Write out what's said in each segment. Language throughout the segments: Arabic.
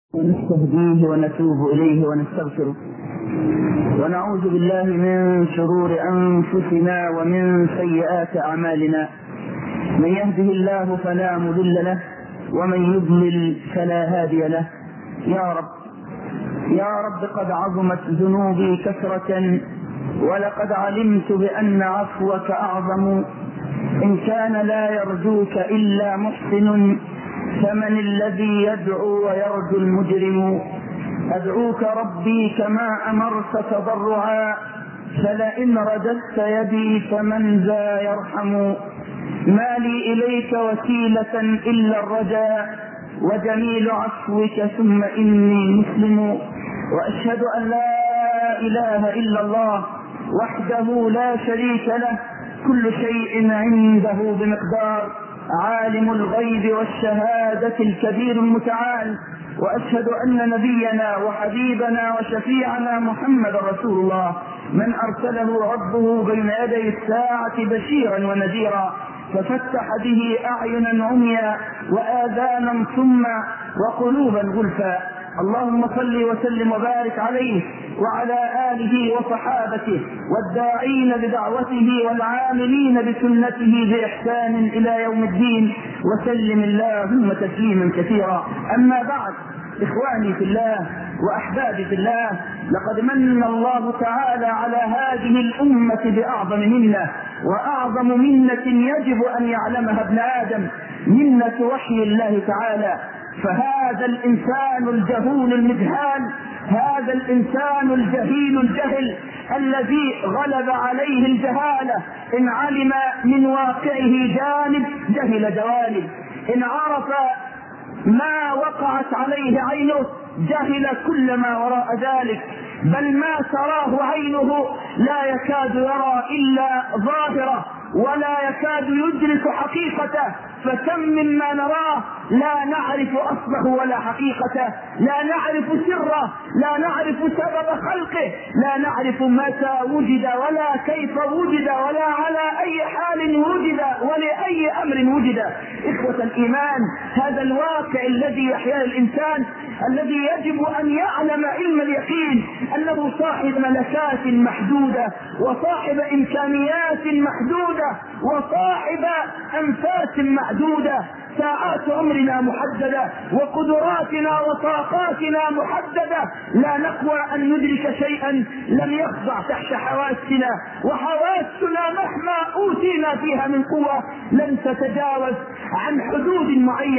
ونستهديه ونتوب إليه ونستغفره ونعوذ بالله من شرور أنفسنا ومن سيئات أعمالنا. من يهده الله فلا مضل له ومن يضلل فلا هادي له. يا رب قد عظمت ذنوبي كثرة ولقد علمت بأن عفوك أعظم. إن كان لا يرجوك إلا محسن فمن الذي يدعو ويرجو المجرم. أدعوك ربي كما أمرت تضرعا فلئن رددت يدي فمن ذا يرحم. ما لي إليك وسيلة إلا الرجاء وجميل عفوك ثم إني مسلم. وأشهد أن لا إله إلا الله وحده لا شريك له كل شيء عنده بمقدار عالم الغيب والشهادة الكبير المتعال. وأشهد أن نبينا وحبيبنا وشفيعنا محمد رسول الله من أرسله ربه بين يدي الساعة بشيرا ونذيرا ففتح به أعينا عميا وآذانا صما وقلوبا غلفا. اللهم صل وسلم وبارك عليه وعلى آله وصحابته والداعين بدعوته والعاملين بسنته بإحسان إلى يوم الدين وسلم اللهم تسليما كثيرا. أما بعد، إخواني في الله وأحبابي في الله، لقد من الله تعالى على هذه الأمة بأعظم منة، وأعظم منة يجب أن يعلمها ابن آدم منة وحي الله تعالى. فهذا الإنسان الجهول المجهال، هذا الإنسان الجهيل الجهل الذي غلب عليه الجهالة، إن علم من واقعه جانب جهل جوانب، إن عرف ما وقعت عليه عينه جهل كل ما وراء ذلك، بل ما تراه عينه لا يكاد يرى إلا ظاهره ولا يكاد يدرك حقيقته. فكم مما نراه لا نعرف أصله ولا حقيقته، لا نعرف سره، لا نعرف سبب خلقه، لا نعرف متى وجد ولا كيف وجد ولا على أي حال وجد ولأي أمر وجد. إخوة الإيمان، هذا الواقع الذي يحياه الإنسان الذي يجب أن يعلم علم اليقين أنه صاحب ملكات محدودة وصاحب إمكانيات محدودة وصاحب أنفاس محدودة. ساعات عمرنا محددة وقدراتنا وطاقاتنا محددة، لا نقوى أن ندرك شيئا لم يخضع تحت حواسنا، وحواسنا مهما أوتينا فيها من قوة لن تتجاوز عن حدود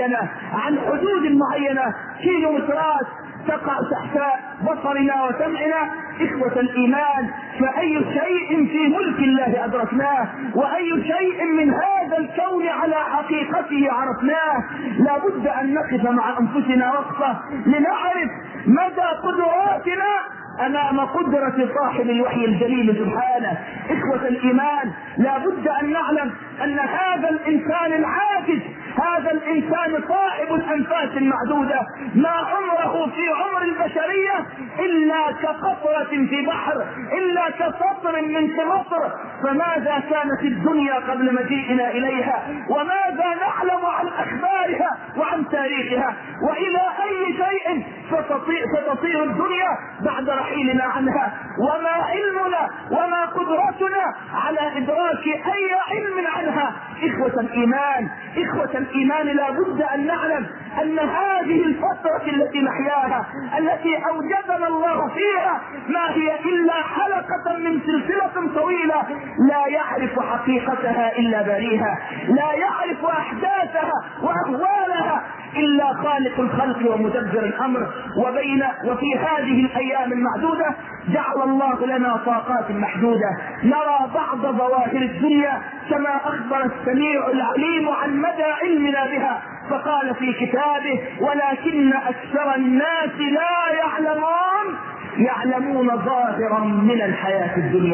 معينة كيلومترات تقع تحت بصرنا وسمعنا. إخوة الإيمان، فأي شيء في ملك الله أدركناه، وأي شيء من هذا الكون على حقيقته عرفناه. لا بد أن نقف مع أنفسنا وقفة لنعرف مدى قدراتنا أمام قدرة صاحب الوحي الجليل سبحانه. إخوة الإيمان، لا بد أن نعلم أن هذا الإنسان العاجز، هذا الإنسان صاحب الأنفاس المعدودة، ما عمره في عمر البشرية إلا كقطرة في بحر، إلا كسطر من قطر. فماذا كانت الدنيا قبل مجيئنا إليها؟ وماذا نعلم عن أخبارها وعن تاريخها؟ وإلى أي شيء ستطير الدنيا بعد رحيلنا عنها؟ وما علمنا وما قدرتنا على إدراك أي علم عنها؟ إخوة الإيمان، لا بد أن نعلم أن هذه الفترة التي نحياها، التي أوجدنا الله فيها، ما هي إلا حلقة من سلسلة طويلة لا يعرف حقيقتها إلا باريها، لا يعرف أحداثها وأهوالها إلا خالق الخلق ومدبر الأمر. وفي هذه الأيام المعدودة جعل الله لنا طاقات محدودة نرى بعض ظواهر الدنيا كما أخبر السميع العليم عن مدى علمنا بها، فقال في كتابه: ولكن أكثر الناس لا يعلمون ظاهرا من الحياة الدنيا.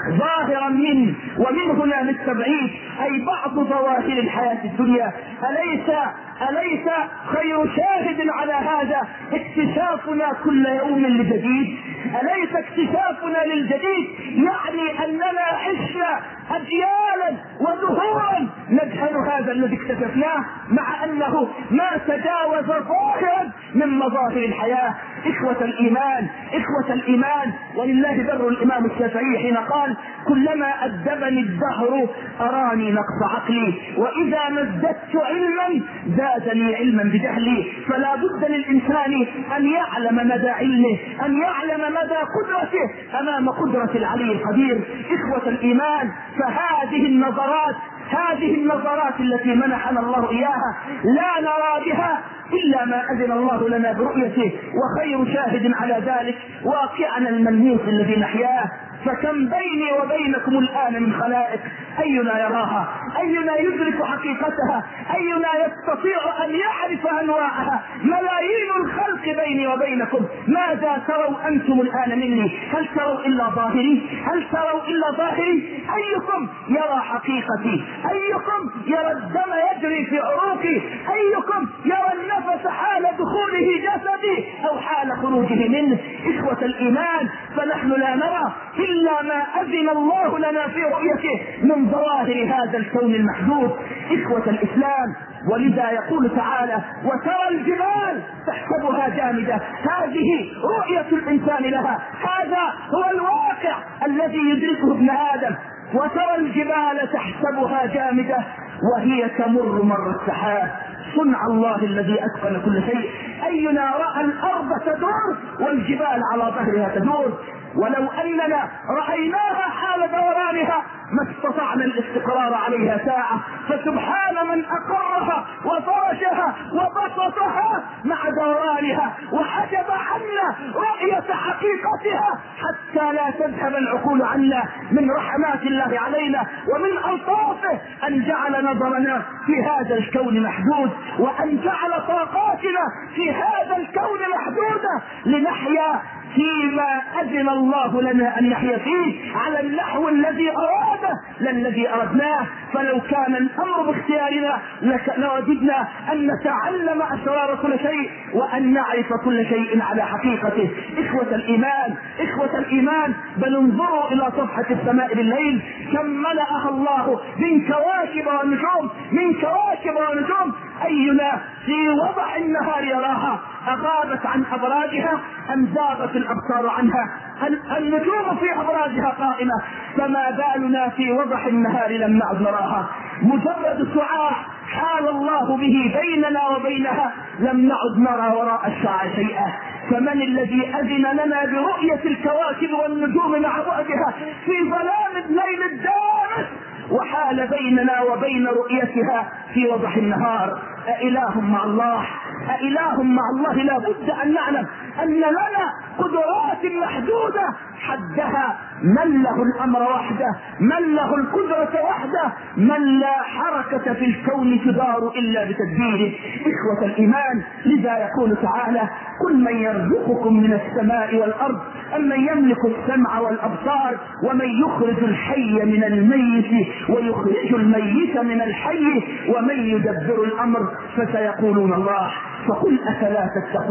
ظاهرا منه، ومن هنا للتبعيد أي بعض ظواهر الحياة الدنيا. أليس خير شاهد على هذا اكتشافنا كل يوم لجديد؟ أليس اكتشافنا للجديد يعني أننا عشنا أجيالا ودهورا نجهل هذا الذي اكتشفناه، مع أنه ما تجاوز ظاهرا من مظاهر الحياة. إخوة الإيمان، ولله بر الإمام الشافعي حين قال: كلما أدبني الدهر أراني نقص عقلي، وإذا ما ازددت علما زادني علما بجهلي. فلا بد للإنسان أن يعلم مدى علمه، أن يعلم مدى قدرته أمام قدرة العلي القدير. إخوة الإيمان، فهذه النظرات التي منحنا الله إياها لا نرى بها إلا ما أذن الله لنا برؤيته، وخير شاهد على ذلك واقعنا الملموس الذي نحياه. فكم بيني وبينكم الآن من خلائق، أينا يراها؟ أينا يدرك حقيقتها؟ أينا يستطيع أن يعرف أنواعها؟ ملايين الخلق بيني وبينكم، ماذا تروا أنتم الآن مني؟ هل تروا إلا ظاهري؟ أيكم يرى حقيقتي؟ أيكم يرى الدم يجري في عروقي؟ أيكم يرى النفس حال دخوله جسدي أو حال خروجه منه؟ إخوة الإيمان، فنحن لا نرى إلا ما أذن الله لنا في رؤيته من ظواهر هذا الكون المحدود. إخوة الإسلام، ولذا يقول تعالى: وترى الجبال تحسبها جامدة. هذه رؤية الإنسان لها، هذا هو الواقع الذي يدركه ابن آدم. وترى الجبال تحسبها جامدة وهي تمر مر السحاب. صنع الله الذي أتقن كل شيء. أينا رأى الأرض تدور والجبال على ظهرها تدور؟ ولو أننا رأيناها حال دورانها ما استطعنا الاستقرار عليها ساعة. فسبحان من أقرها وفرشها وبسطها مع دورانها، وحجب عنا رؤية حقيقتها حتى لا تذهب العقول عنا. من رحمات الله علينا ومن ألطافه أن جعل نظرنا في هذا الكون محدود، وأن جعل طاقاتنا في هذا الكون محدودة لنحيا فيما أذن الله لنا أن نحيا فيه على النحو الذي أراده لا الذي أردناه. فلو كان الأمر باختيارنا لوجدنا أن نتعلم أسرار كل شيء وأن نعرف كل شيء على حقيقته. إخوة الإيمان، بل انظروا إلى صفحة السماء بالليل كم ملأها الله من كواكب ونجوم. أينا في وضح النهار يراها؟ أغابت عن أبراجها أم زاغت الأبصار عنها؟ النجوم في أبراجها قائمة، فما بالنا في وضح النهار لم نعد نراها؟ مجرد شعاع حال الله به بيننا وبينها لم نعد نرى وراء الشعاع شيئا. فمن الذي أذن لنا برؤية الكواكب والنجوم مع بعدها في ظلام الليل الدامس وحال بيننا وبين رؤيتها في وضح النهار؟ أإله مع الله؟ لا بد أن نعلم أن لنا قدرات محدودة حدها من له الأمر وحده، من له القدرة وحده، من لا حركة في الكون تدار إلا بتدبيره. إخوة الإيمان، لذا يقول تعالى: قل من يرزقكم من السماء والأرض أمن يملك السمع والأبصار ومن يخرج الحي من الميت ويخرج الميت من الحي ومن يدبر الأمر فسيقولون الله. فقل أفلا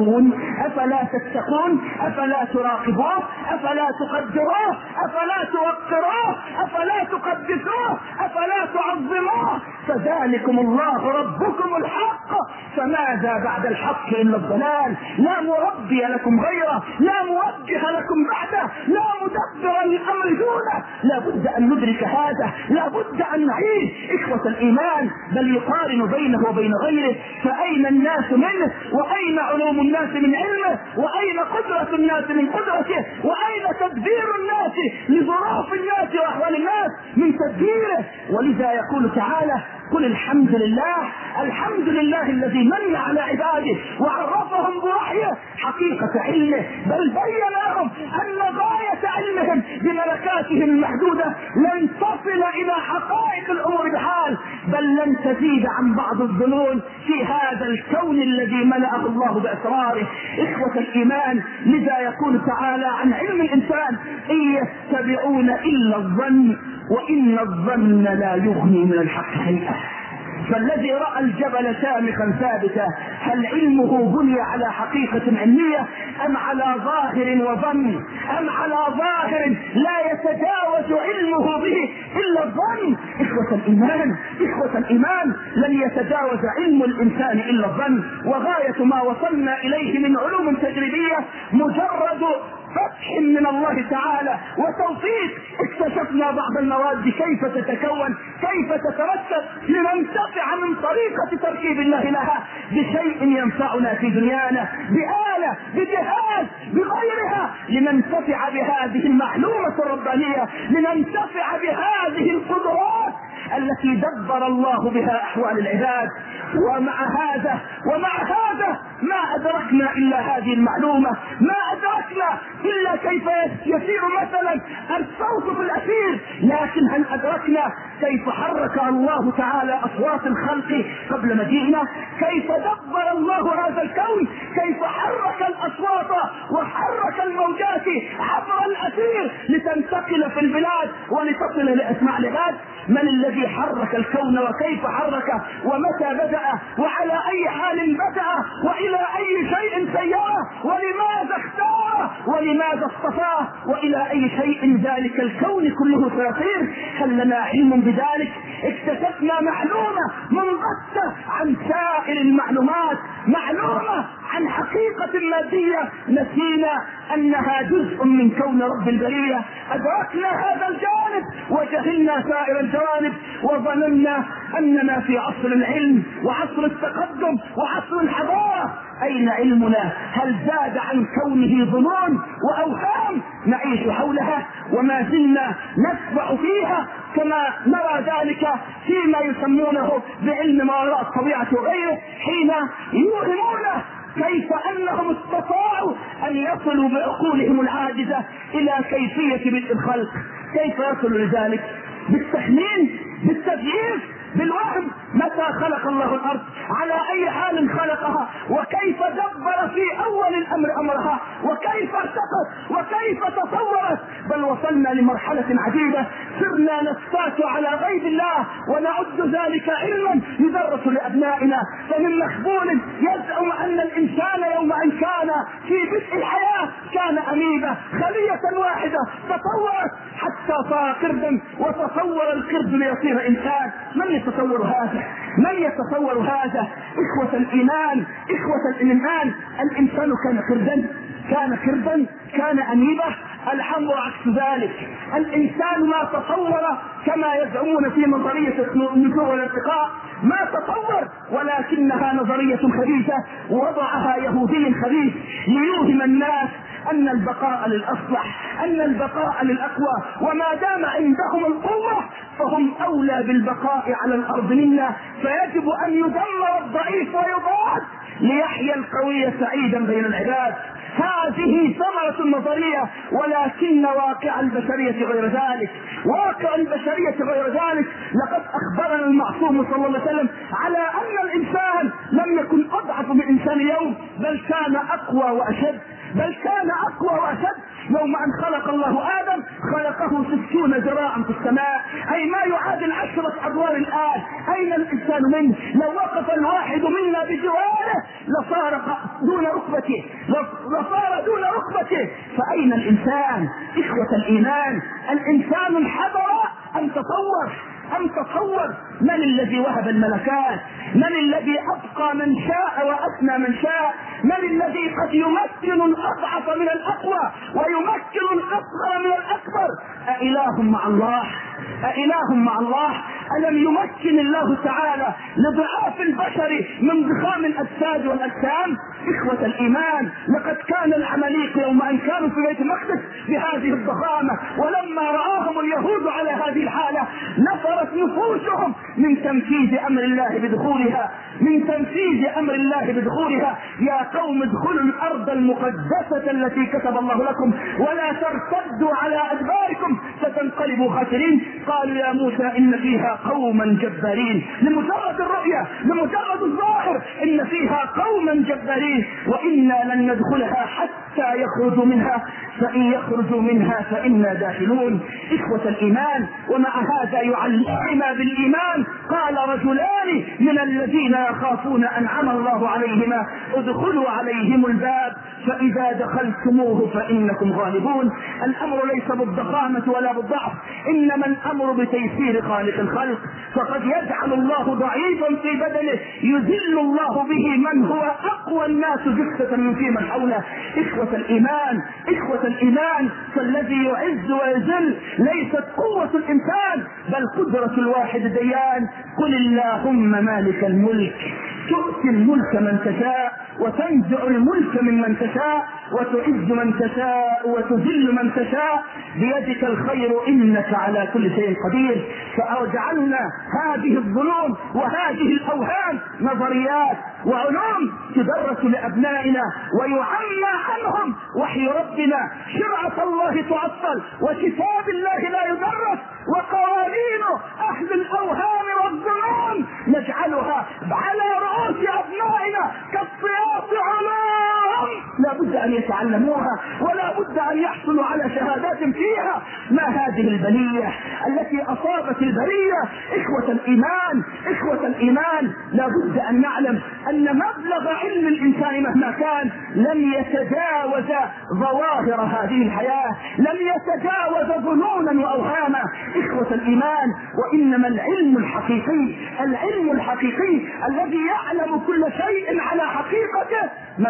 تتقون؟ أفلا تراقبوه؟ أفلا تقدروه؟ أفلا توقروه؟ أفلا تقدسوه؟ أفلا تعظموه؟ فذلكم الله ربكم الحق، فماذا بعد الحق إلا الضلال؟ لا مربي لكم غيره، لا موجه لكم بعده، لا مدبر للأمر دونه. لا بد أن ندرك هذا، لا بد أن نعيش. إخوة الإيمان، بل يقارن بينه وبين غيره. فأين الناس منه؟ وأين علوم الناس من علمه؟ وأين قدرة الناس من قدرته؟ وأين تدبير الناس لظروف الناس وأحوال الناس من تدبيره؟ ولذا يقول تعالى: قل الحمد لله، الحمد لله الذي من على عباده وعرفهم بوحيه حقيقة علمه، بل بين لهم أن غاية علمهم بملكاتهم المحدودة لن تصل إلى حقائق الأمور بحال، بل لن تزيد عن بعض الظنون في هذا الكون الذي ملأه الله بأسراره. إخوة الإيمان، لذا يقول تعالى عن علم الإنسان: إن يتبعون إلا الظن وإن الظن لا يغني من الحق شيئا. فالذي رأى الجبل شامخا ثابتا هل علمه بني على حقيقة علمية أم على ظاهر وظن، أم على ظاهر لا يتجاوز علمه به إلا الظن؟ إخوة الإيمان لن يتجاوز علم الإنسان إلا الظن، وغاية ما وصلنا إليه من علوم تجريبية مجرد فتح من الله تعالى وتوفيق. اكتشفنا بعض المواد كيف تتكون، كيف تتركب، لننتفع من طريقة تركيب الله لها بشيء ينفعنا في دنيانا، بآلة، بجهاز، بغيرها، لننتفع بهذه المعلومة الربانية، لننتفع بهذه القدرات التي دبر الله بها أحوال العباد. ومع هذا ما أدركنا إلا هذه المعلومة، ما أدركنا إلا كيف يسير مثلا الصوت في الأثير، لكن هل أدركنا كيف حرك الله تعالى أصوات الخلق قبل مجيئنا؟ كيف دبر الله هذا الكون؟ كيف حرك الأصوات وحرك الموجات عبر الأثير لتنتقل في البلاد ولتصل لأسماع العباد؟ من الذي حرك الكون وكيف حرك ومتى بدأ وعلى أي حال بدأ وإلى أي شيء سيره ولماذا اختاره ولماذا اصطفاه وإلى أي شيء ذلك الكون كله سيصير؟ هل لنا علم بذلك؟ اكتشفنا معلومة منغثة عن سائر المعلومات، معلومة عن حقيقة مادية نسينا أنها جزء من كون رب البرية. أدركنا هذا الجانب وجهلنا سائر الجوانب، وظننا أننا في عصر العلم وعصر التقدم وعصر الحضارة. أين علمنا؟ هل زاد عن كونه ظنون وأوهام نعيش حولها وما زلنا نتبع فيها، كما نرى ذلك فيما يسمونه بعلم ما وراء الطبيعة وغيره، حين يوهمونه كيف أنهم استطاعوا أن يصلوا بعقولهم العاجزة إلى كيفية بدء الخلق. كيف يصلوا لذلك؟ بالتخمين، بالتدليس، بالوهم. متى خلق الله الأرض؟ على أي حال خلقها؟ وكيف دبر في أول الأمر أمرها؟ وكيف ارتقت؟ وكيف تطورت؟ بل وصلنا لمرحلة عجيبة، صرنا نستات على غيب الله ونعد ذلك علما يدرس لأبنائنا. فمن مخبول يزعم أن الإنسان يوم أن كان في بدء الحياة كان أميبا، خلية واحدة تطورت حتى صار قردا، وتصور القرد ليصير إنسان. من يتصور هذا؟ من يتصور هذا؟ إخوة الإيمان، الإنسان كان قردا، كان أميبا. الأمر عكس ذلك. الإنسان ما تصور كما يزعمون في نظرية النشوء والارتقاء، ما تصور، ولكنها نظرية خبيثة وضعها يهودي خبيث ليوهم الناس أن البقاء للأصلح، أن البقاء للأقوى، وما دام عندهم القوة فهم أولى بالبقاء على الأرض منا، فيجب أن يدمر الضعيف ويضاد ليحيى القوي سعيدا بين العباد. هذه ثمرة النظرية، ولكن واقع البشرية غير ذلك. واقع البشرية غير ذلك. لقد أخبرنا المعصوم صلى الله عليه وسلم على أن الإنسان لم يكن أضعف من إنسان اليوم، بل كان أقوى وأشد. يوم أن خلق الله آدم خلقه 60 ذراعا في السماء، أي ما يعادل 10 أدوار الآن. أين الإنسان منه؟ لو وقف الواحد منا بجواره لصار دون ركبته. فأين الإنسان؟ إخوة الإيمان، الإنسان انحدر أم تطور؟ من الذي وهب الملكات؟ من الذي أبقى من شاء وأثنى من شاء؟ من الذي قد يمكن الأضعف من الأقوى ويمكن الأصغر من الأكبر؟ أإله مع الله؟ ألم يمكن الله تعالى لضعاف البشر من ضخام الأجساد والأجسام؟ إخوة الإيمان، لقد كان العماليق يوم أن كانوا في بيت المقدس بهذه الضخامة، ولما رآهم اليهود على هذه الحالة نفرت نفوسهم من تنفيذ أمر الله بدخولها، من تنفيذ أمر الله بدخولها. يا قوم ادخلوا الأرض المقدسة التي كتب الله لكم ولا ترتدوا على أدباركم فتنقلبوا خاسرين. قالوا يا موسى إن فيها قوما جبارين، لمجرد الرؤية، لمجرد الظاهر، إن فيها قوما جبارين وإنا لن ندخلها حتى يخرجوا منها، فإن يخرجوا منها فإنا داخلون. إخوة الإيمان، ومع هذا يعلمنا بالإيمان. قال رجلان من الذين يخافون أنعم الله عليهما ادخلوا عليهم الباب فإذا دخلتموه فإنكم غالبون. الأمر ليس بالضخامة ولا بالضعف، إنما الأمر بتيسير خالق الخلق. فقد يجعل الله ضعيفا في بدنه يذل الله به من هو أقوى الناس جثة من في من حوله. إخوة الإيمان، إخوة الإيمان، فالذي يعز ويذل ليست قوة الإنسان بل قدرة الواحد الديان. قل اللهم مالك الملك تؤتي الملك من تشاء وتنزع الملك ممن تشاء وتعز من تشاء وتذل من تشاء بيدك الخير إنك على كل شيء قدير. فأجعلنا هذه الظنون وهذه الأوهام نظريات وعلوم تدرس لأبنائنا ويعمى عنهم وحي ربنا. شرعة الله تعطل وكتاب الله لا يدرس، وقوانين أهل الأوهام والظنون نجعلها على رؤوس أبنائنا كالصياط علوم لا بد أن يتعلموها ولا بد أن يحصلوا على شهادات فيها. ما هذه البلية التي أصابت البرية؟ إخوة الإيمان، إخوة الإيمان، لا بد أن نعلم أن مبلغ علم الإنسان مهما كان لن يتجاوز ظواهر هذه الحياة، لن يتجاوز ظنونا وأوهاما. إخوة الإيمان، وإنما العلم الحقيقي، العلم الحقيقي الذي يعلم كل شيء على حقيقته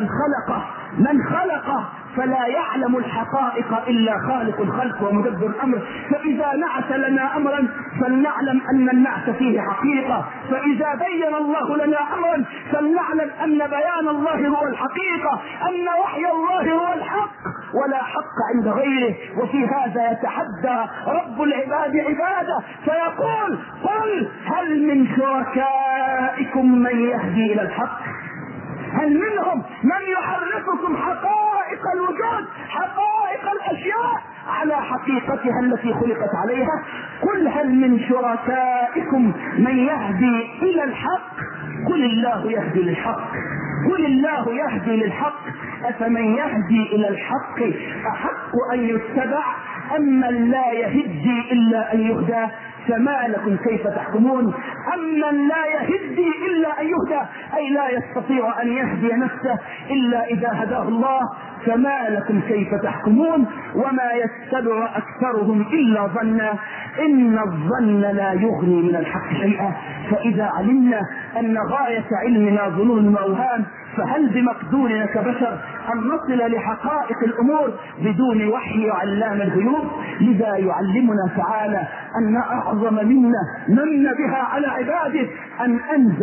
من خلقه فلا يعلم الحقائق إلا خالق الخلق ومدبر الأمر. فإذا نعت لنا أمرا فلنعلم أن النعت فيه حقيقة، فإذا بين الله لنا أمرا فلنعلم أن بيان الله هو الحقيقة، أن وحي الله هو الحق ولا حق عند غيره. وفي هذا يتحدى رب العباد عباده فيقول قل هل من شركائكم من يهدي إلى الحق؟ هل منهم من يحرككم حقائق الوجود، حقائق الأشياء على حقيقتها التي خلقت عليها؟ قل هل من شركائكم من يهدي إلى الحق؟ قل الله يهدي للحق، قل الله يهدي للحق. أفمن يهدي إلى الحق أحق أن يتبع أم من لا يهدي إلا أن يهدى؟ فما لكم كيف تحكمون؟ أمن لا يهدي إلا أن يهدى أي لا يستطيع أن يهدي نفسه إلا إذا هداه الله. فما لكم كيف تحكمون؟ وما يتبع أكثرهم إلا ظنا إن الظن لا يغني من الحق شيئا. فإذا علمنا أن غاية علمنا ظنون وأوهام فهل بمقدورنا كبشر أن نصل لحقائق الأمور بدون وحي علام الغيوب؟ لذا يعلمنا تعالى أن أعظم منا من بها على عباده أن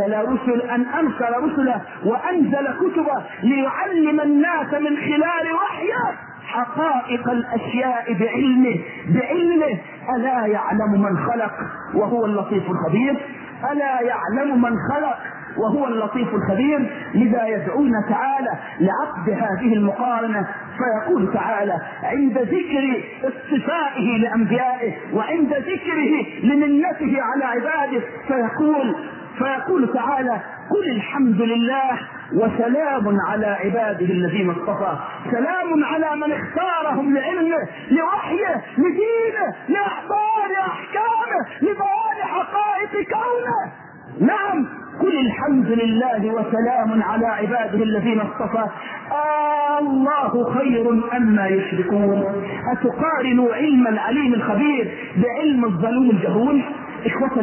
أنزل رسله وأنزل كتبه ليعلم الناس من خلال وحيه حقائق الأشياء بعلمه. ألا يعلم من خلق وهو اللطيف الخبير؟ ألا يعلم من خلق وهو اللطيف الخبير؟ لذا يدعونا تعالى لعقد هذه المقارنة فيقول تعالى عند ذكر اصطفائه لأنبيائه وعند ذكره لمنته على عباده فيقول تعالى قل الحمد لله وسلام على عباده الذين اصطفى. سلام على من اختارهم لعلمه، لوحيه، لدينه، لأخبار أحكامه، لبيان حقائق كونه. نعم، قل الحمد لله وسلام على عباده الذين اصطفى. الله خير أما يشركون. أتقارنوا علم العليم الخبير بعلم الظلوم الجهول؟ إخوة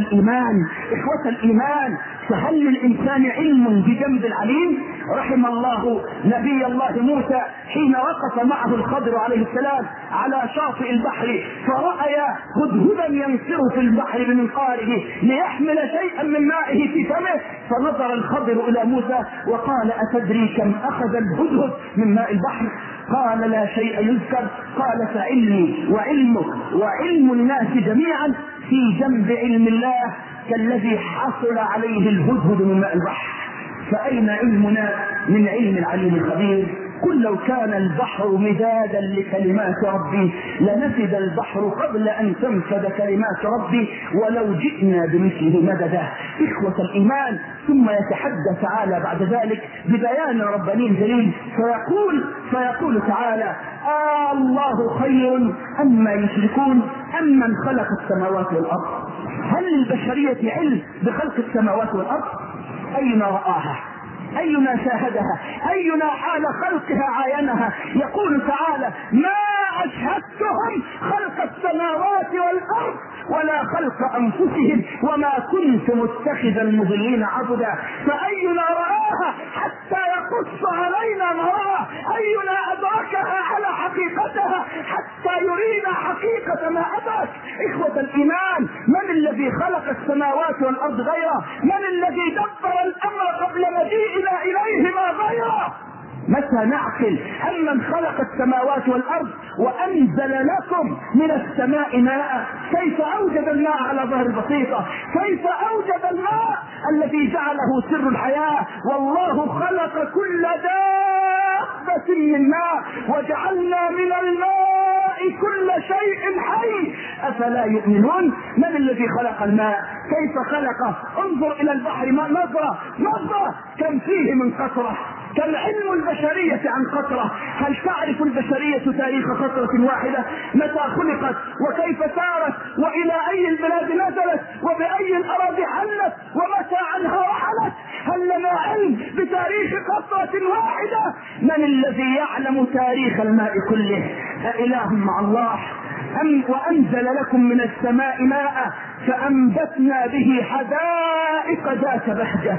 الإيمان، فهل للإنسان علم بجنب العليم؟ رحم الله نبي الله موسى حين وقف معه الخضر عليه السلام على شاطئ البحر فرأى هدهدا ينصر في البحر بمنقاره ليحمل شيئا من مائه في فمه، فنظر الخضر إلى موسى وقال أتدري كم أخذ الهدهد من ماء البحر؟ قال لا شيء يذكر. قال فعلمي وعلمك وعلم الناس جميعا في جنب علم الله كالذي حصل عليه الهدهد من ماء البحر. فأين علمنا من علم العليم الخبير؟ قل لو كان البحر مدادا لكلمات ربي لنفد البحر قبل أن تنفد كلمات ربي ولو جئنا بمثله مددا. إخوة الإيمان، ثم يتحدث تعالى بعد ذلك ببيان رباني جليل فيقول تعالى: الله خير أما يشركون أمن خلق السماوات والأرض. هل للبشرية علم بخلق السماوات والأرض؟ أين رآها؟ أينا شاهدها؟ أينا حال خلقها عاينها؟ يقول تعالى: ما أشهدتهم خلق السماوات والأرض ولا خلق أنفسهم وما كنت متخذ المضلين عبدا. فأينا رآها حتى يقص علينا نراها؟ أينا أدركها على حقيقتها حتى يرينا حقيقة ما أدرك؟ إخوة الإيمان، من الذي خلق السماوات والأرض غيره؟ من الذي دبر الأمر قبل مجيئنا إليه ما غيره؟ متى نعقل أمن خلق السماوات والأرض وأنزل لكم من السماء ماء؟ كيف أوجد الماء على ظهر البسيطة؟ كيف أوجد الماء الذي جعله سر الحياة؟ والله خلق كل دابة من ماء وجعلنا من الماء كل شيء حي أفلا يؤمنون؟ من الذي خلق الماء؟ كيف خلقه؟ انظر إلى البحر نظرة كم فيه من قطرة، كم علم البشرية عن قطرة. هل تعرف البشرية تاريخ قطرة واحدة؟ متى خلقت وكيف سارت وإلى أي البلاد نزلت وبأي الأراضي حلت ومتى عنها رحلت؟ هل لنا علم بتاريخ قطرة واحدة؟ من الذي يعلم تاريخ الماء كله؟ أإله مع الله؟ وأنزل لكم من السماء ماء فأنبتنا به حدائق ذات بهجة،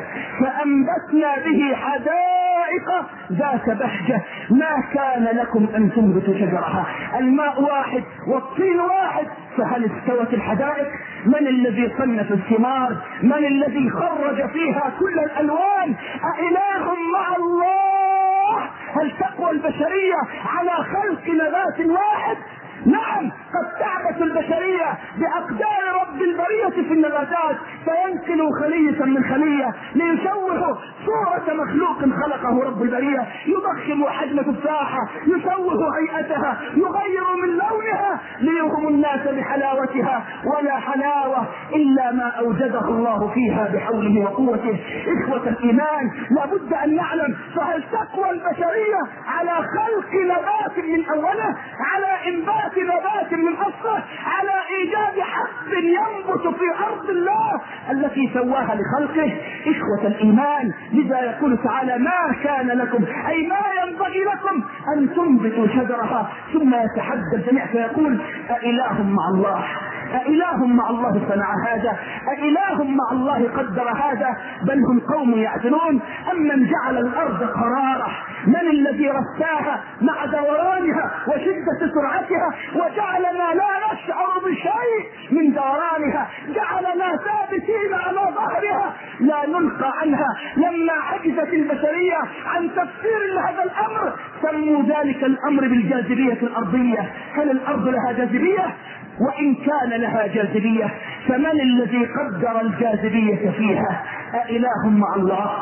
ذات بهجة. ما كان لكم أن تنبتوا شجرها؟ الماء واحد والطين واحد، فهل استوت الحدائق؟ من الذي صنف الثمار؟ من الذي خرج فيها كل الألوان؟ أإله مع الله؟ هل تقوى البشرية على خلق نبات واحد؟ نعم، قد تعبت البشرية بأقدار رب البرية في النباتات، فينقل خلية من خلية ليشوه صورة مخلوق خلقه رب البرية، يضخم حجم تفاحة، يشوه هيئتها، يغير من لونها ليوهم الناس بحلاوتها، ولا حلاوة إلا ما أوجده الله فيها بحوله وقوته. إخوة الإيمان، لابد أن نعلم، فهل تقوى البشرية على خلق نبات من أوله، على إنبات نبات من أصله، على إيجاد حب ينبت في أرض الله التي سواها لخلقه؟ إخوة الإيمان، لذا يقول تعالى: ما كان لكم، أي ما ينبغي لكم أن تنبتوا شجرها. ثم يتحدى الجميع فيقول: أإله مع الله؟ أإله مع الله صنع هذا؟ أإله مع الله قدر هذا؟ بل هم قوم يعدلون. أمن جعل الأرض قرارا؟ من الذي رساها مع دورانها وشدة سرعتها وجعلنا لا نشعر بشيء من دورانها؟ جعلنا ثابتين على ظهرها لا نلقى عنها. لما عجزت البشرية عن تفسير هذا الأمر سموا ذلك الأمر بالجاذبية الأرضية. هل الأرض لها جاذبية؟ وإن كان لها جاذبية فمن الذي قدر الجاذبية فيها؟ أإله مع الله؟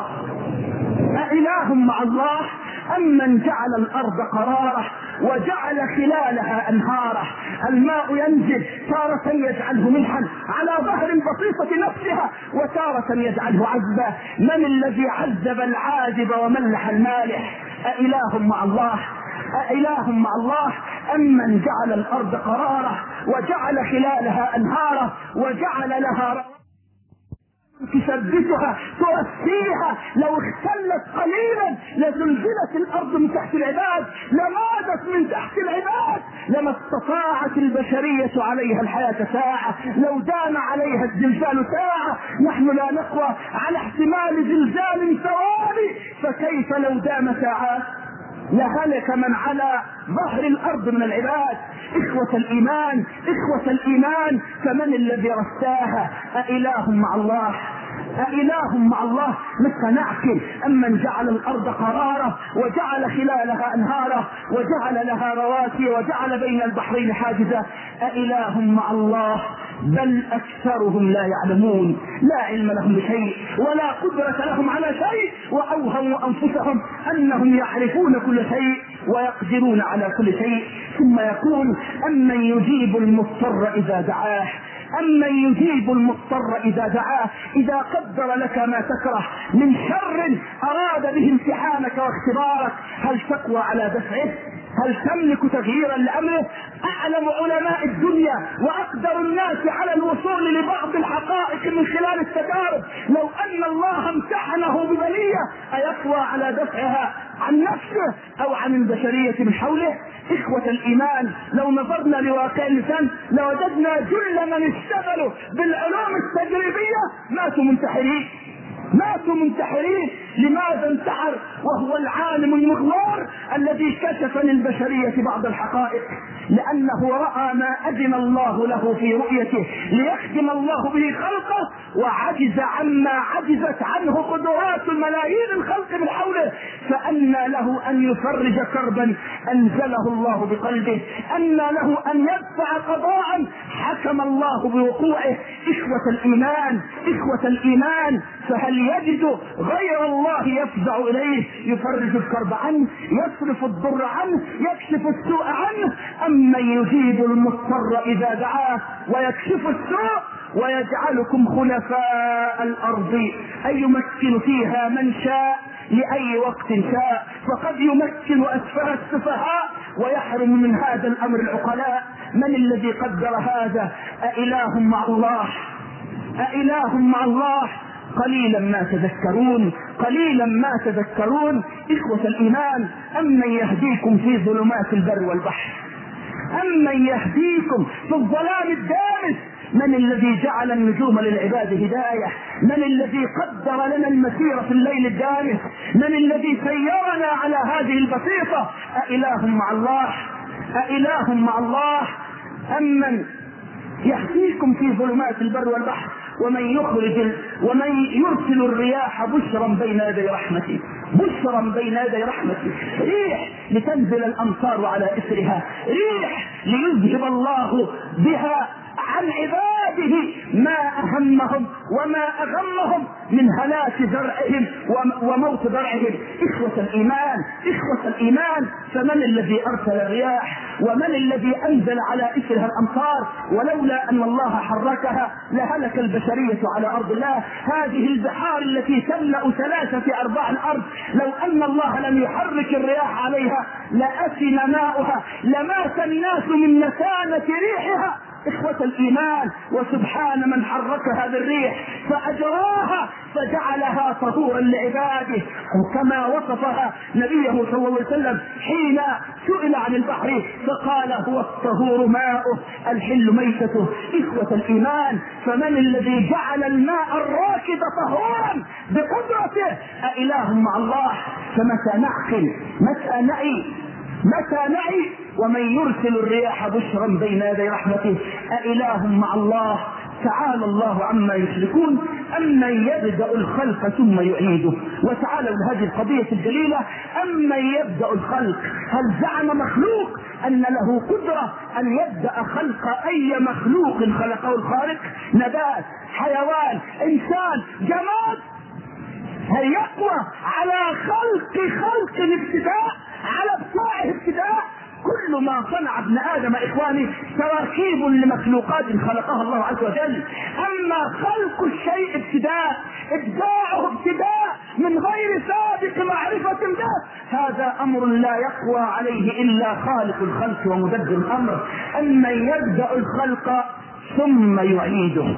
أإله مع الله؟ أمن جعل الأرض قرارا وجعل خلالها أنهارا؟ الماء ينزل تارة يجعله ملحا على ظهر البسيطة نفسها وتارة يجعله عذبا. من الذي عذب العاذب وملح المالح؟ أإله مع الله؟ أإله مع الله؟ أمن جعل الأرض قرارا وجعل خلالها أنهارا وجعل لها تثبتها ترسيها، لو اختلت قليلا لزلزلت الأرض من تحت العباد، لمادت من تحت العباد، لما استطاعت البشرية عليها الحياة ساعة، لو دام عليها الزلزال ساعة. نحن لا نقوى على احتمال زلزال ثواني، فكيف لو دام ساعات؟ لهلك من على ظهر الأرض من العباد. إخوة الإيمان، فمن الذي رساها؟ أإله مع الله؟ أإله مع الله؟ متى نعقل أمن جعل الأرض قرارا وجعل خلالها أنهارا وجعل لها رواسي وجعل بين البحرين حاجزا؟ أإله مع الله؟ بل أكثرهم لا يعلمون، لا علم لهم بشيء ولا قدرة لهم على شيء، وأوهموا أنفسهم أنهم يعرفون كل شيء ويقدرون على كل شيء. ثم يقول: أمن يجيب المضطر إذا دعاه، أمن يجيب المضطر إذا دعاه. إذا قدر لك ما تكره من شر أراد به امتحانك واختبارك، هل تقوى على دفعه؟ هل تملك تغييرا لأمره؟ أعلم علماء الدنيا وأقدر الناس على الوصول لبعض الحقائق من خلال التجارب، لو أن الله امتحنه ببلية أيقوى على دفعها عن نفسه أو عن البشرية من حوله؟ إخوة الإيمان، لو نظرنا لواقع الإنسان لوجدنا جل من اشتغلوا بالعلوم التجريبية ماتوا منتحرين، ماتوا منتحرين. لماذا انتحر وهو العالم المغوار الذي كشف للبشرية بعض الحقائق؟ لأنه رأى ما أذن الله له في رؤيته ليخدم الله به خلقه، وعجز عما عجزت عنه قدرات الملايين الخلق من حوله، فأنى له أن يفرج كربا أنزله الله بقلبه، أنى له أن يدفع قضاء حكم الله بوقوعه. إخوة الإيمان، إخوة الإيمان، فهل يجد غير الله يفزع إليه يفرج الكرب عنه، يصرف الضر عنه، يكشف السوء عنه؟ أمن يجيب المضطر إذا دعاه ويكشف السوء ويجعلكم خلفاء الأرض، أي يمكن فيها من شاء لأي وقت شاء، فقد يمكن أسفه السفهاء ويحرم من هذا الأمر العقلاء. من الذي قدر هذا؟ أإله مع الله؟ أإله مع الله؟ قليلا ما تذكرون، قليلا ما تذكرون. إخوة الإيمان، أمن يهديكم في ظلمات البر والبحر، أمن يهديكم في الظلام الدامس؟ من الذي جعل النجوم للعباد هداية؟ من الذي قدر لنا المسير في الليل الدامس؟ من الذي سيرنا على هذه البسيطة؟ أإله مع الله؟ أإله مع الله؟ أمن يهديكم في ظلمات البر والبحر ومن يرسل الرياح بشرا بين يدي رحمته، بشرا بين يدي رحمته، ريح لتنزل الأمطار على إثرها، ريح ليذهب الله بها عن عباده ما أهمهم وما أغمهم من هلاك زرعهم وموت زرعهم. إخوة الإيمان، إخوة الإيمان، فمن الذي أرسل الرياح؟ ومن الذي أنزل على إثرها الأمطار؟ ولولا أن الله حركها لهلك البشرية على أرض الله. هذه البحار التي تملأ 3/4 الأرض، لو أن الله لم يحرك الرياح عليها لأسن ماؤها، لمات الناس من نسانة ريحها. إخوة الإيمان، وسبحان من حركها بالريح فأجراها فجعلها طهورا لعباده، كما وصفها نبيه صلى الله عليه وسلم حين سئل عن البحر فقال: هو الطهور ماؤه الحل ميتته. إخوة الإيمان، فمن الذي جعل الماء الراكد طهورا بقدرته؟ أإله مع الله؟ فمتى نعقل؟ متى نعي؟ متى نعي؟ ومن يرسل الرياح بشرا بين يدي رحمته، أإله مع الله؟ تعالى الله عما يشركون. أمن يبدأ الخلق ثم يعيده. وتعالوا لهذه القضية الجليلة، أمن يبدأ الخلق؟ هل زعم مخلوق أن له قدرة أن يبدأ خلق أي مخلوق خلقه الخالق؟ نبات، حيوان، إنسان، جماد، هل يقوى على خلق الابتداء، على ابتداء ابتداء؟ كل ما صنع ابن آدم إخواني تراكيب لمخلوقات خلقها الله عز وجل. أما خلق الشيء ابتداء، إبداعه ابتداء من غير سابق معرفة به، هذا أمر لا يقوى عليه إلا خالق الخلق ومدبر الأمر. أما يبدأ الخلق ثم يعيده،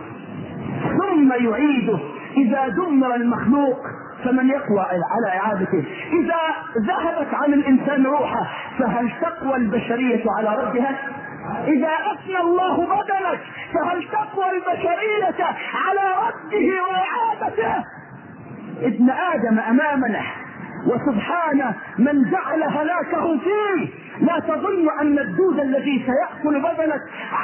ثم يعيده. إذا دمر المخلوق فمن يقوى على إعادته؟ إذا ذهبت عن الإنسان روحه فهل تقوى البشرية على ردها؟ إذا أفنى الله بدنك فهل تقوى البشرية على رده وإعادته؟ ابن آدم أمامنا، وسبحان من جعل هلاكه فيه. لا تظن أن الدود الذي سيأكل بدنك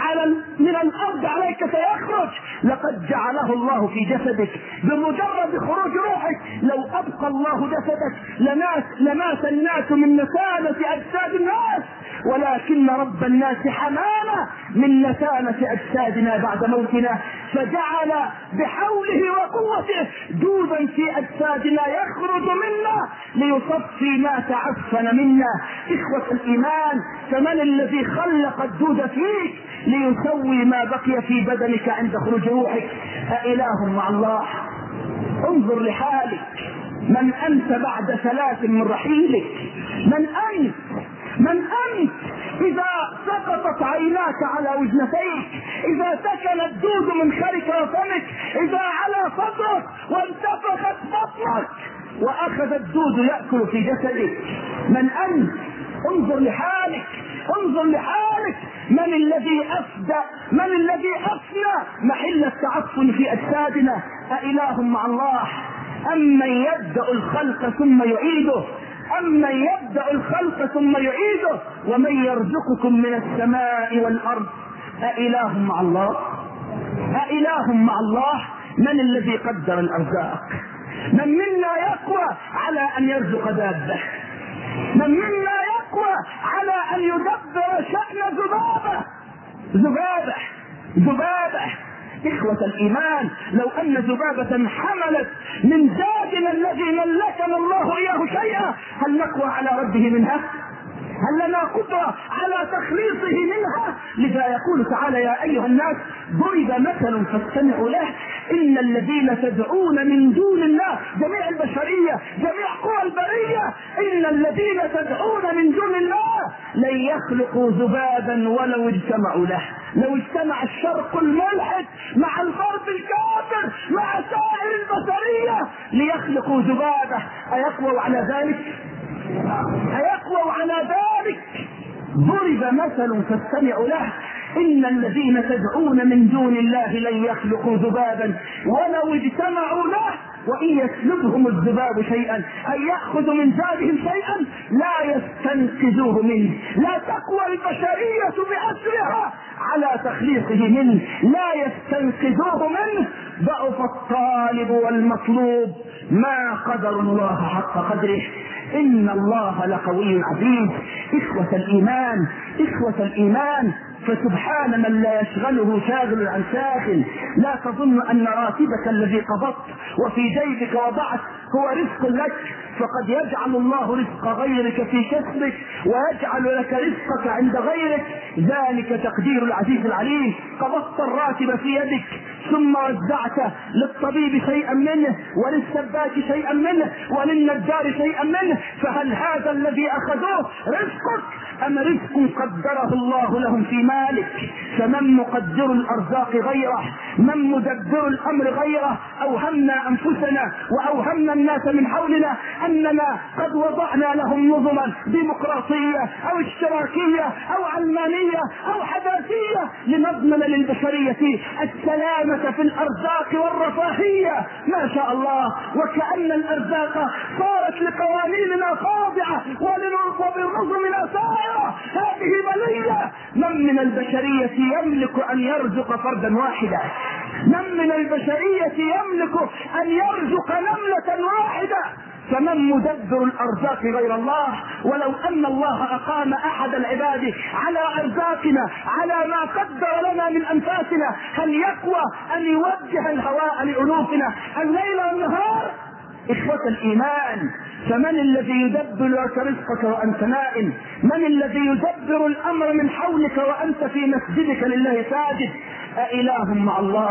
من الأرض عليك سيخرج، لقد جعله الله في جسدك بمجرد خروج روحك. لو أبقى الله جسدك لمات الناس من نسانة أجساد الناس، ولكن رب الناس حمانا من نتانة أجسادنا بعد موتنا، فجعل بحوله وقوته دودا في أجسادنا يخرج منا ليصفي ما تعفن منا. إخوة الإيمان، فمن الذي خلق الدود فيك ليسوي ما بقي في بدنك عند خروج روحك؟ أإله مع الله؟ انظر لحالك، من أنت بعد 3 من رحيلك؟ من أنت إذا سقطت عيناك على وجنتيك، إذا سكن الدود من خلك وفمك، إذا على صدرك وانتفخت بطنك وأخذ الدود يأكل في جسدك؟ من أنت؟ انظر لحالك، انظر لحالك. من الذي أفدى، من الذي أفنى محل التعفن في أجسادنا؟ أإله مع الله؟ أمن يبدأ الخلق ثم يعيده، أمن يبدأ الخلق ثم يعيده، ومن يرزقكم من السماء والأرض؟ أإله مع الله؟ أإله مع الله؟ من الذي قدر الأرزاق؟ من منا يقوى على أن يرزق دابة؟ من منا يقوى على أن يدبر شأن ذبابة؟ إخوة الإيمان، لو أن ذبابة حملت من زادنا الذي ملكنا الله إياه شيئا، هل نقوى على رده منها؟ هل لنا قدرة على تخليصه منها؟ لذا يقول تعالى: يا أيها الناس ضرب مثل فاستمعوا له، إن الذين تدعون من دون الله، جميع البشرية، جميع قوى البرية، إن الذين تدعون من دون الله لن يخلقوا ذبابا ولو اجتمعوا له. لو اجتمع الشرق الملحد مع الغرب الكافر مع سائر البشرية ليخلقوا ذبابة، أيقووا على ذلك؟ أيقووا على ذلك؟ ضرب مثل فاستمعوا له، إن الذين تدعون من دون الله لن يخلقوا ذبابا ولو اجتمعوا له، وإن يسلبهم الذباب شيئا أن يأخذ من ذاتهم شيئا لا يستنقذوه منه. لا تقوى البشرية بأسرها على تخليصه منه، لا يستنقذوه منه. ضعف الطالب والمطلوب، ما قدر الله حق قدره، إن الله لقوي عزيز. إخوة الإيمان، فسبحان من لا يشغله شاغل عن شاغل. لا تظن أن راتبك الذي قبضت وفي جيبك وضعت هو رزق لك، فقد يجعل الله رزق غيرك في كسبك ويجعل لك رزقك عند غيرك، ذلك تقدير العزيز العليم. قبضت الراتب في يدك ثم وزعت للطبيب شيئا منه وللسباك شيئا منه وللنجار شيئا منه، فهل هذا الذي أخذوه رزقك أم رزق قدره الله لهم في مالك؟ فمن مقدر الأرزاق غيره، من مدبر الأمر غيره. أوهمنا أنفسنا وأوهمنا الناس من حولنا أننا قد وضعنا لهم نظما ديمقراطية أو اشتراكية أو علمانية أو حداثية لنضمن للبشرية السلامة في الأرزاق والرفاهية. ما شاء الله، وكأن الأرزاق صارت لقوانيننا خاضعة وبنظمنا سائرة. هذه بلية. من البشرية يملك أن يرزق فردا واحدا؟ من البشرية يملك أن يرزق نملة واحدة؟ فمن مدبر الأرزاق غير الله؟ ولو أن الله أقام أحد العباد على أرزاقنا، على ما قدر لنا من أنفاسنا، هل يقوى أن يوجه الهواء لأنوفنا الليل والنهار؟ إخوة الإيمان، فمن الذي يدبر لك رزقك وأنت نائم؟ من الذي يدبر الأمر من حولك وأنت في مسجدك لله ساجد؟ أإله مع الله؟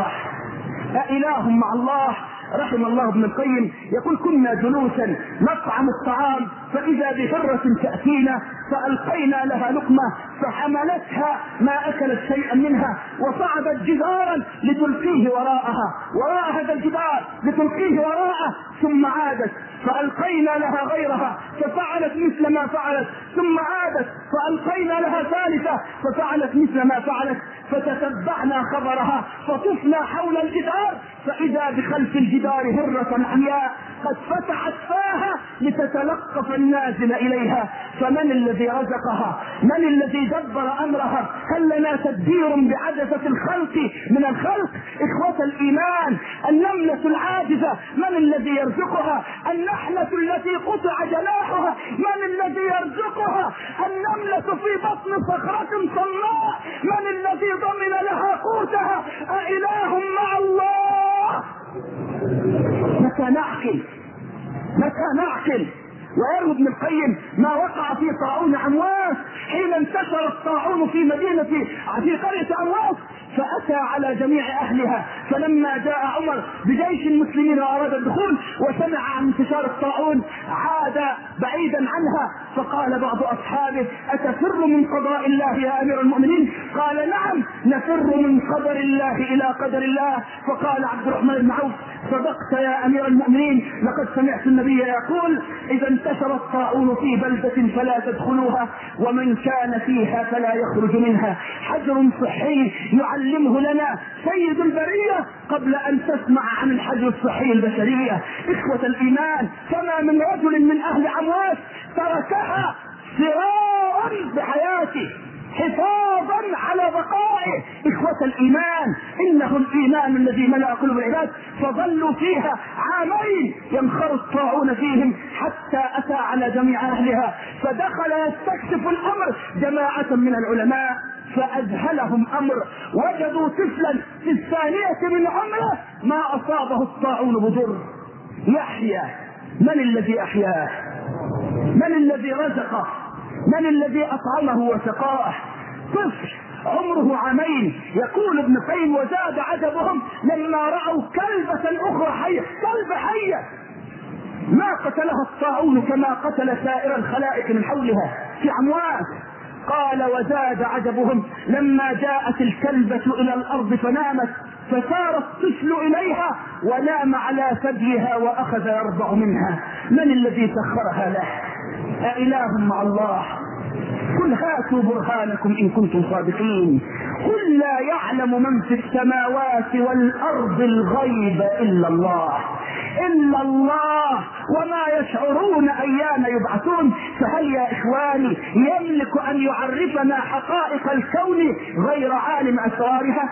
أإله مع الله؟ رحم الله ابن القيم يقول: كنا جلوسا نطعم الطعام فإذا بهرة تأتينا فألقينا لها لقمة فحملتها ما أكلت شيئا منها وصعدت جدارا لتلقيه وراء هذا الجدار لتلقيه وراءه، ثم عادت فألقينا لها غيرها ففعلت مثل ما فعلت، ثم عادت فألقينا لها ثالثة ففعلت مثل ما فعلت، فتتبعنا خبرها فطفنا حول الجدار فإذا بخلف الجدار هرة عمياء قد فتحت فاها لتتلقف النازل إليها، فمن الذي رزقها؟ من الذي دبر أمرها؟ هل لنا تدبير بعجزة الخلق من الخلق؟ إخوة الإيمان، النملة العاجزة من الذي يرزقها؟ النحلة التي قطع جناحها من الذي يرزقها؟ النملة في بطن صخرة صماء من الذي ضمن لها قوتها؟ أإله مع الله؟ متى نعقل؟ ويروي ابن القيم ما وقع في طاعون عمواس حين انتشر الطاعون في قرية عمواس، فأتى على جميع أهلها. فلما جاء عمر بجيش المسلمين وأراد الدخول وسمع عن انتشار الطاعون عاد بعيدا عنها، فقال بعض أصحابه: أتفر من قضاء الله يا أمير المؤمنين؟ قال: نعم، نفر من قدر الله إلى قدر الله. فقال عبد الرحمن بن عوف: صدقت يا أمير المؤمنين، لقد سمعت النبي يقول: إذا انتشر الطاعون في بلدة فلا تدخلوها، ومن كان فيها فلا يخرج منها. حجر صحي يعلمه لنا سيد البرية قبل أن تسمع عن الحجر الصحي البشرية. إخوة الإيمان، فما من رجل من أهل عمواس تركها فرارا بحياته حفاظا على بقائه. إخوة الإيمان، إنه الإيمان الذي ملأ قلوب العباد، فظلوا فيها عامين ينخر الطاعون فيهم حتى أتى على جميع أهلها، فدخل يستكشف الأمر جماعة من العلماء فأذهلهم أمر، وجدوا طفلا في 2 من عمره ما أصابه الطاعون بضر يحيى. من الذي أحياه؟ من الذي رزقه؟ من الذي أطعمه وسقاه؟ طفل عمره عامين. يقول ابن القيم: وزاد عجبهم لما رأوا كلبة أخرى حية، كلبة حية ما قتلها الطاعون كما قتل سائر الخلائق من حولها في عمواس. قال: وزاد عجبهم لما جاءت الكلبة إلى الأرض فنامت، فسار الطفل إليها ونام على ثديها وأخذ يرضع منها. من الذي سخرها له؟ أإله مع الله؟ قل هاتوا برهانكم إن كنتم صادقين. قل لا يعلم من في السماوات والأرض الغيب إلا الله وما يشعرون أيان يبعثون. فهل يا إخواني يملك أن يعرفنا حقائق الكون غير عالم أسرارها،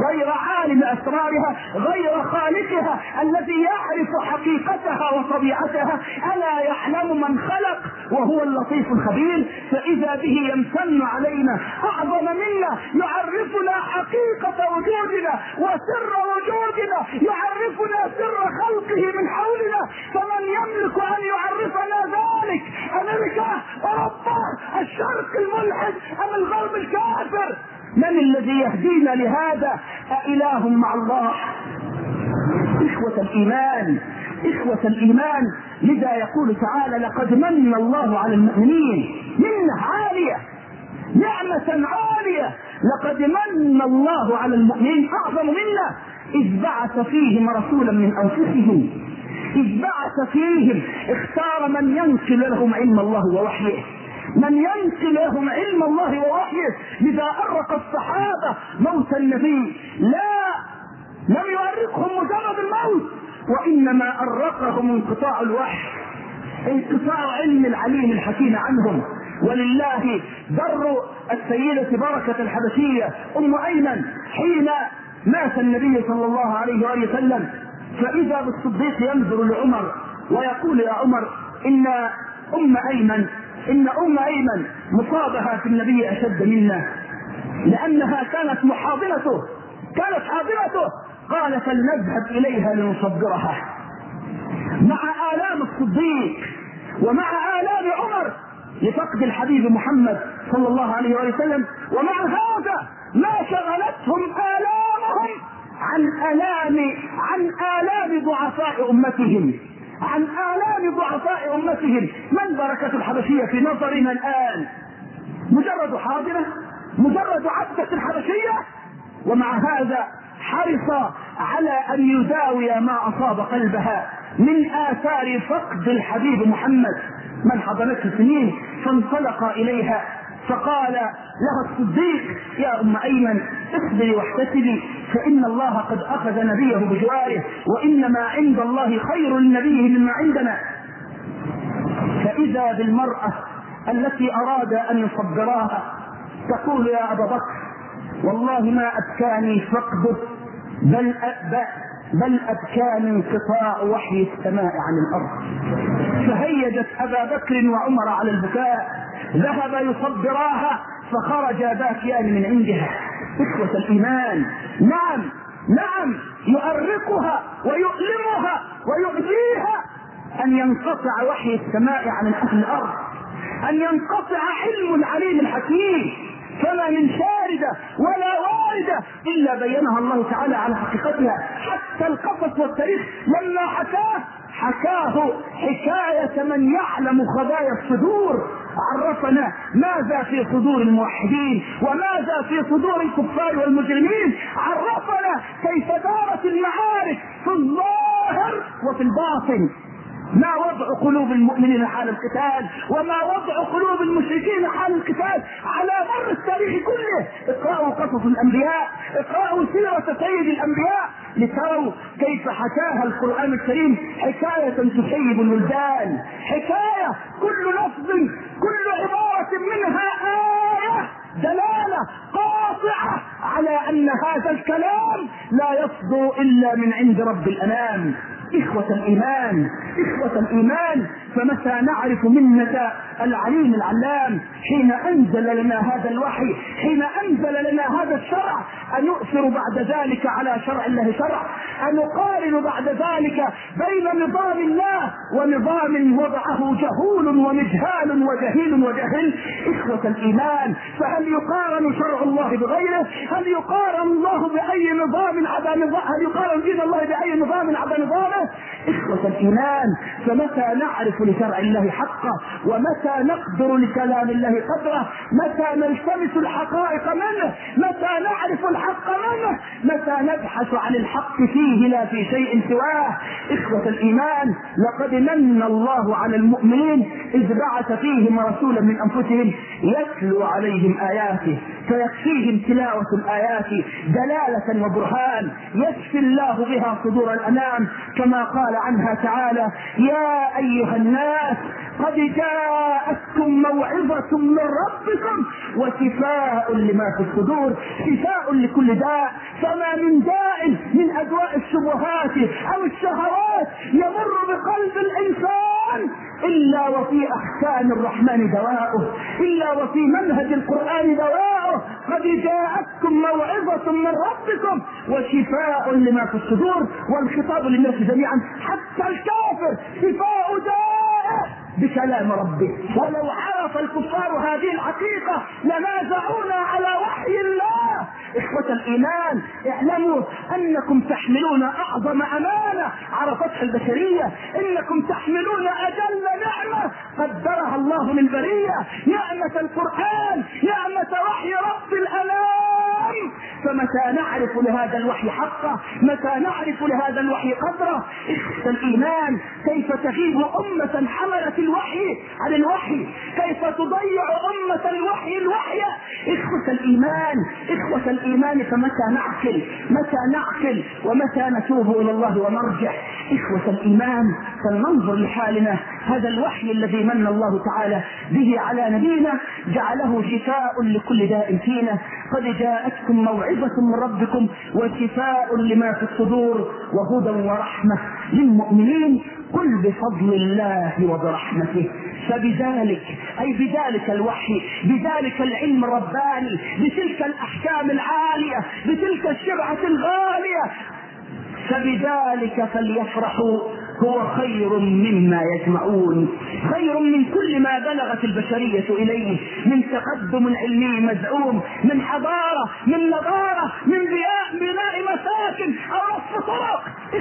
غير خالقها الذي يعرف حقيقتها وطبيعتها؟ ألا يعلم من خلق وهو اللطيف الخبير؟ فإذا به يمتن علينا أعظم منا، يعرفنا حقيقة وجودنا وسر وجودنا، يعرفنا سر خلقه من حولنا. فمن يملك أن يعرفنا ذلك؟ أمريكا، أوروبا، الشرق الملحد أم الغرب الكافر؟ من الذي يهدينا لهذا؟ أإله مع الله؟ إخوة الإيمان، لذا يقول تعالى: لقد من الله على المؤمنين منة عالية، نعمة عالية. لقد من الله على المؤمنين أعظم منا إذ بعث فيهم رسولا من أنفسهم، اختار من ينقل لهم علم الله ووحيه، لذا أرق الصحابة موت النبي، لم يؤرقهم مجرد الموت، وإنما أرقهم انقطاع الوحي، انقطاع علم العليم الحكيم عنهم. ولله در السيدة بركة الحبشية أم أيمن حين مات النبي صلى الله عليه وآله وسلم، فإذا بالصديق ينظر لعمر ويقول: يا عمر، إن أم أيمن مصابها في النبي أشد منا، لأنها كانت حاضنته. قال: فلنذهب إليها لنصبرها. مع آلام الصديق ومع آلام عمر لفقد الحبيب محمد صلى الله عليه وسلم، ومع هذا ما شغلتهم آلامهم عن آلام ضعفاء أمتهم. من بركة الحبشية في نظرنا الآن؟ مجرد حاضنة، مجرد عبدة الحبشية، ومع هذا حرص على أن يداوي ما أصاب قلبها من آثار فقد الحبيب محمد. من حضنته سنين فانطلق إليها فقال لها الصديق: يا أم أيمن، اصبري واحتسبي، فإن الله قد أخذ نبيه بجواره، وإنما عند الله خير لنبيه مما عندنا. فإذا بالمرأة التي أراد أن يصبراها تقول يا أبا بكر والله ما أبكاني فقده بل أبكاني انقطاع وحي السماء عن الأرض. فهيجت أبا بكر وعمر على البكاء، ذهب يصبراها فخرجا باكيان من عندها. إخوة الإيمان، نعم يؤرقها ويؤلمها ويؤذيها أن ينقطع وحي السماء عن الأرض، أن ينقطع علم العليم الحكيم، فما من شاردة ولا واردة إلا بينها الله تعالى على حقيقتها. حتى القصص والتاريخ لما حكاه حكاية من يعلم خبايا الصدور، عرفنا ماذا في صدور الموحدين وماذا في صدور الكفار والمجرمين، عرفنا كيف دارت المعارك في الظاهر وفي الباطن، ما وضع قلوب المؤمنين حال القتال وما وضع قلوب المشركين حال القتال على مر التاريخ كله. اقرأوا قصص الأنبياء، اقرأوا سيرة سيد الأنبياء لتروا كيف حكاها القرآن الكريم حكاية تشيب الولدان، حكاية كل لفظ كل عبارة منها آية دلالة قاطعة على أن هذا الكلام لا يصدر إلا من عند رب الأنام. إخوة الإيمان، فمتى نعرف منة العليم العلام حين أنزل لنا هذا الوحي، حين أنزل لنا هذا الشرع، أن نؤثر بعد ذلك على شرع الله شرع، أن نقارن بعد ذلك بين نظام الله ونظام وضعه جهول ومجهال وجهل. إخوة الإيمان، فهل يقارن شرع الله بغيره؟ هل يقارن الله بأي نظام عدا نظام؟ هل يقارن دين الله بأي نظام عدا نظامه؟ إخوة الإيمان، فمتى نعرف لشرع الله حقه، ومتى نقدر لكلام الله قدره، متى نلتمس الحقائق منه، متى نعرف الحق منه، متى نبحث عن الحق فيه لا في شيء سواه. إخوة الإيمان، لقد من الله على المؤمنين إذ بعث فيهم رسولا من أنفسهم يتلو عليهم آياته، فيكفيهم تلاوة الآيات دلالة وبرهان يشفي الله بها صدور الأنام، كما قال عنها تعالى: يا أيها الناس قد جاءتكم موعظة من ربكم وشفاء لما في الصدور، شفاء لكل داء. فما من داء من أدواء الشبهات أو الشهوات يمر بقلب الإنسان إلا وفي أحكام الرحمن دواؤه، إلا وفي منهج القرآن دواؤه. قد جاءتكم موعظة من ربكم وشفاء لما في الصدور، والخطاب للناس جميعا حتى الكافر شفاء دائه بكلام ربه. ولو عرف الكفار هذه الحقيقة لنازعونا على وحي الله. إخوة الإيمان، اعلموا أنكم تحملون أعظم أمانة عرفتها البشرية، إنكم تحملون أجل نعمة قدرها الله للبرية، نعمة القرآن، نعمة وحي رب الأنام. فمتى نعرف لهذا الوحي حقه، متى نعرف لهذا الوحي قدره. إخوة الإيمان، كيف تغيب أمة حملت الوحي عن الوحي، كيف تضيع أمة الوحي إخوة الإيمان، فمتى نعقل ومتى نتوب إلى الله ونرجع. إخوة الإيمان، فلننظر لحالنا. هذا الوحي الذي من الله تعالى به على نبينا جعله شفاء لكل داء فينا. قد جاءتكم موعظة من ربكم وشفاء لما في الصدور وهدى ورحمة للمؤمنين. قل بفضل الله وبرحمته، فبذلك أي بذلك الوحي، بذلك العلم الرباني، بتلك الأحكام العالية، بتلك الشرعة الغالية، فبذلك فليفرحوا هو خير مما يجمعون، خير من كل ما بلغت البشرية إليه من تقدم علمي مزعوم، من حضارة، من نظارة، من بناء مساكن أو رصف طرق.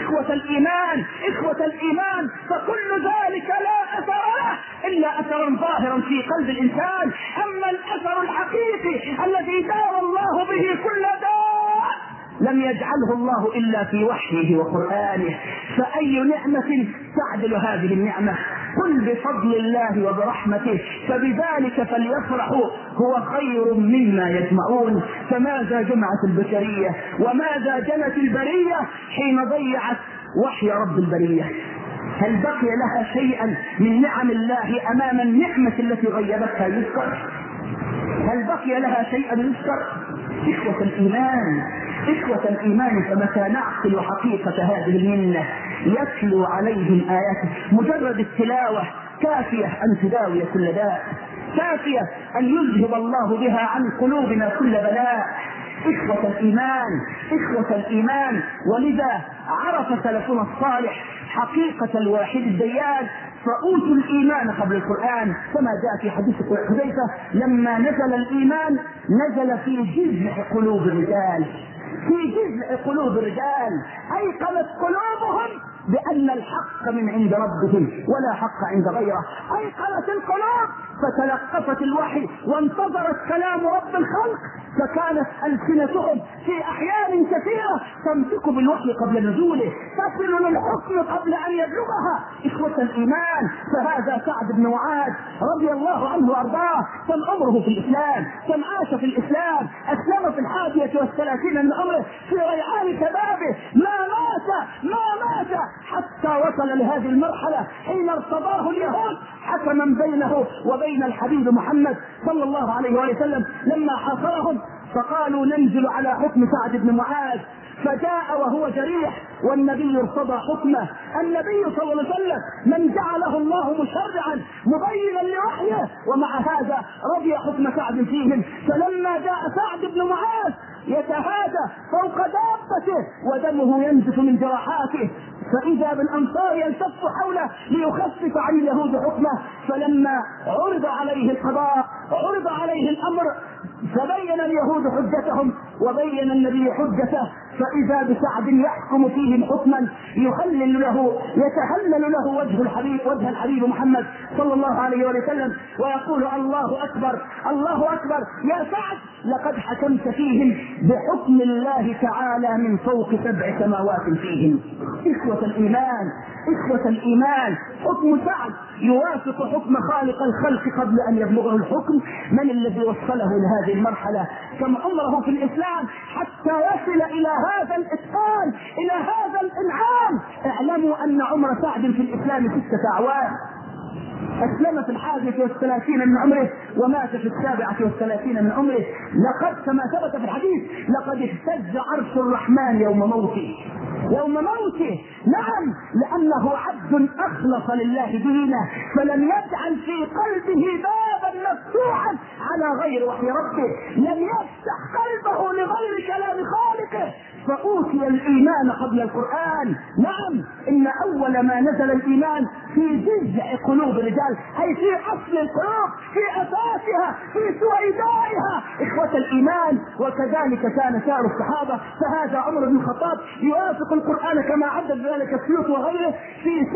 إخوة الإيمان، فكل ذلك لا أثر له إلا أثرا ظاهرا في قلب الإنسان. أما الأثر الحقيقي الذي دار الله به كل داء لم يجعله الله إلا في وحيه وقرآنه، فأي نعمة تعدل هذه النعمة؟ قل بفضل الله وبرحمته فبذلك فليفرحوا هو خير مما يجمعون. فماذا جمعت البشرية وماذا جنت البرية حين ضيعت وحي رب البرية؟ هل بقي لها شيئا من نعم الله أمام النعمة التي غيبتها يذكر؟ هل بقي لها شيئا يذكر؟ إخوة الإيمان، إخوة الإيمان، فمتى نعقل حقيقة هذه المنة يتلو عليهم آياته. مجرد التلاوة كافية أن تداوي كل داء، كافية أن يذهب الله بها عن قلوبنا كل بلاء. إخوة الإيمان، إخوة الإيمان، ولذا عرف سلفنا الصالح حقيقة الواحد الديان فأوتوا الإيمان قبل القرآن، كما جاء في حديث حذيفة لما نزل الإيمان نزل في جذع قلوب الرجال، في جذع قلوب الرجال، أيقنت قلوبهم بأن الحق من عند ربهم ولا حق عند غيره، أيقنت القلوب فتلقفت الوحي وانتظرت كلام رب الخلق، فكانت ألسنتهم في أحيان كثيرة تمسك بالوحي قبل نزوله، تصل للحكم قبل أن يبلغها. إخوة الإيمان، فهذا سعد بن معاذ رضي الله عنه وأرضاه، كم عمره في الإسلام، كم عاش في الإسلام، أسلم في 31 من عمره في ريعان شبابه، ما مات حتى وصل لهذه المرحلة حين ارتضاه اليهود حكما بينه وبين الحبيب محمد صلى الله عليه وسلم لما حاصرهم، فقالوا ننزل على حكم سعد بن معاذ، فجاء وهو جريح والنبي ارتضى حكمه. النبي صلى الله عليه وسلم من جعله الله مشرعا مبينا لوحيه، ومع هذا رضي حكم سعد فيهم. فلما جاء سعد بن معاذ يتهادى فوق دابته ودمه ينزف من جراحاته، فإذا بالأنصار يلتف حوله ليخفف عن اليهود حكمه، فلما عرض عليه القضاء عرض عليه الأمر فبين اليهود حجتهم وبين النبي حجته، فإذا بسعد يحكم فيهم حكما يتهلل له وجه الحبيب محمد صلى الله عليه وسلم، ويقول الله أكبر الله أكبر يا سعد، لقد حكمت فيهم بحكم الله تعالى من فوق 7 سماوات فيهم. إخوة الإيمان، إخوة الإيمان، حكم سعد يوافق حكم خالق الخلق قبل أن يبلغه الحكم. من الذي وصله لهذه المرحلة؟ كم عمره في الإسلام حتى يصل إلى هذا الإتقان، إلى هذا الإنعام؟ اعلموا أن عمر سعد في الإسلام 6 أعوام، أسلم في 31 من عمره ومات في 37 من عمره. لقد كما ثبت في الحديث لقد اهتز عرش الرحمن يوم موته، يوم موته، نعم، لأنه عبد أخلص لله دينه، فلم يجعل في قلبه بابا مفتوحا على غير وحي ربه، لم يفتح قلبه لغير كلام خالقه، فأوتي الإيمان قبل القرآن. نعم، إن أول ما نزل الإيمان في جذع قلوب الرجال، أي في أصل القلوب، في أساسها، في سويدائها. إخوة الإيمان، وكذلك كان سائر الصحابة. فهذا عمر بن الخطاب يوافق القرآن كما عدد ذلك السيوط وغيره في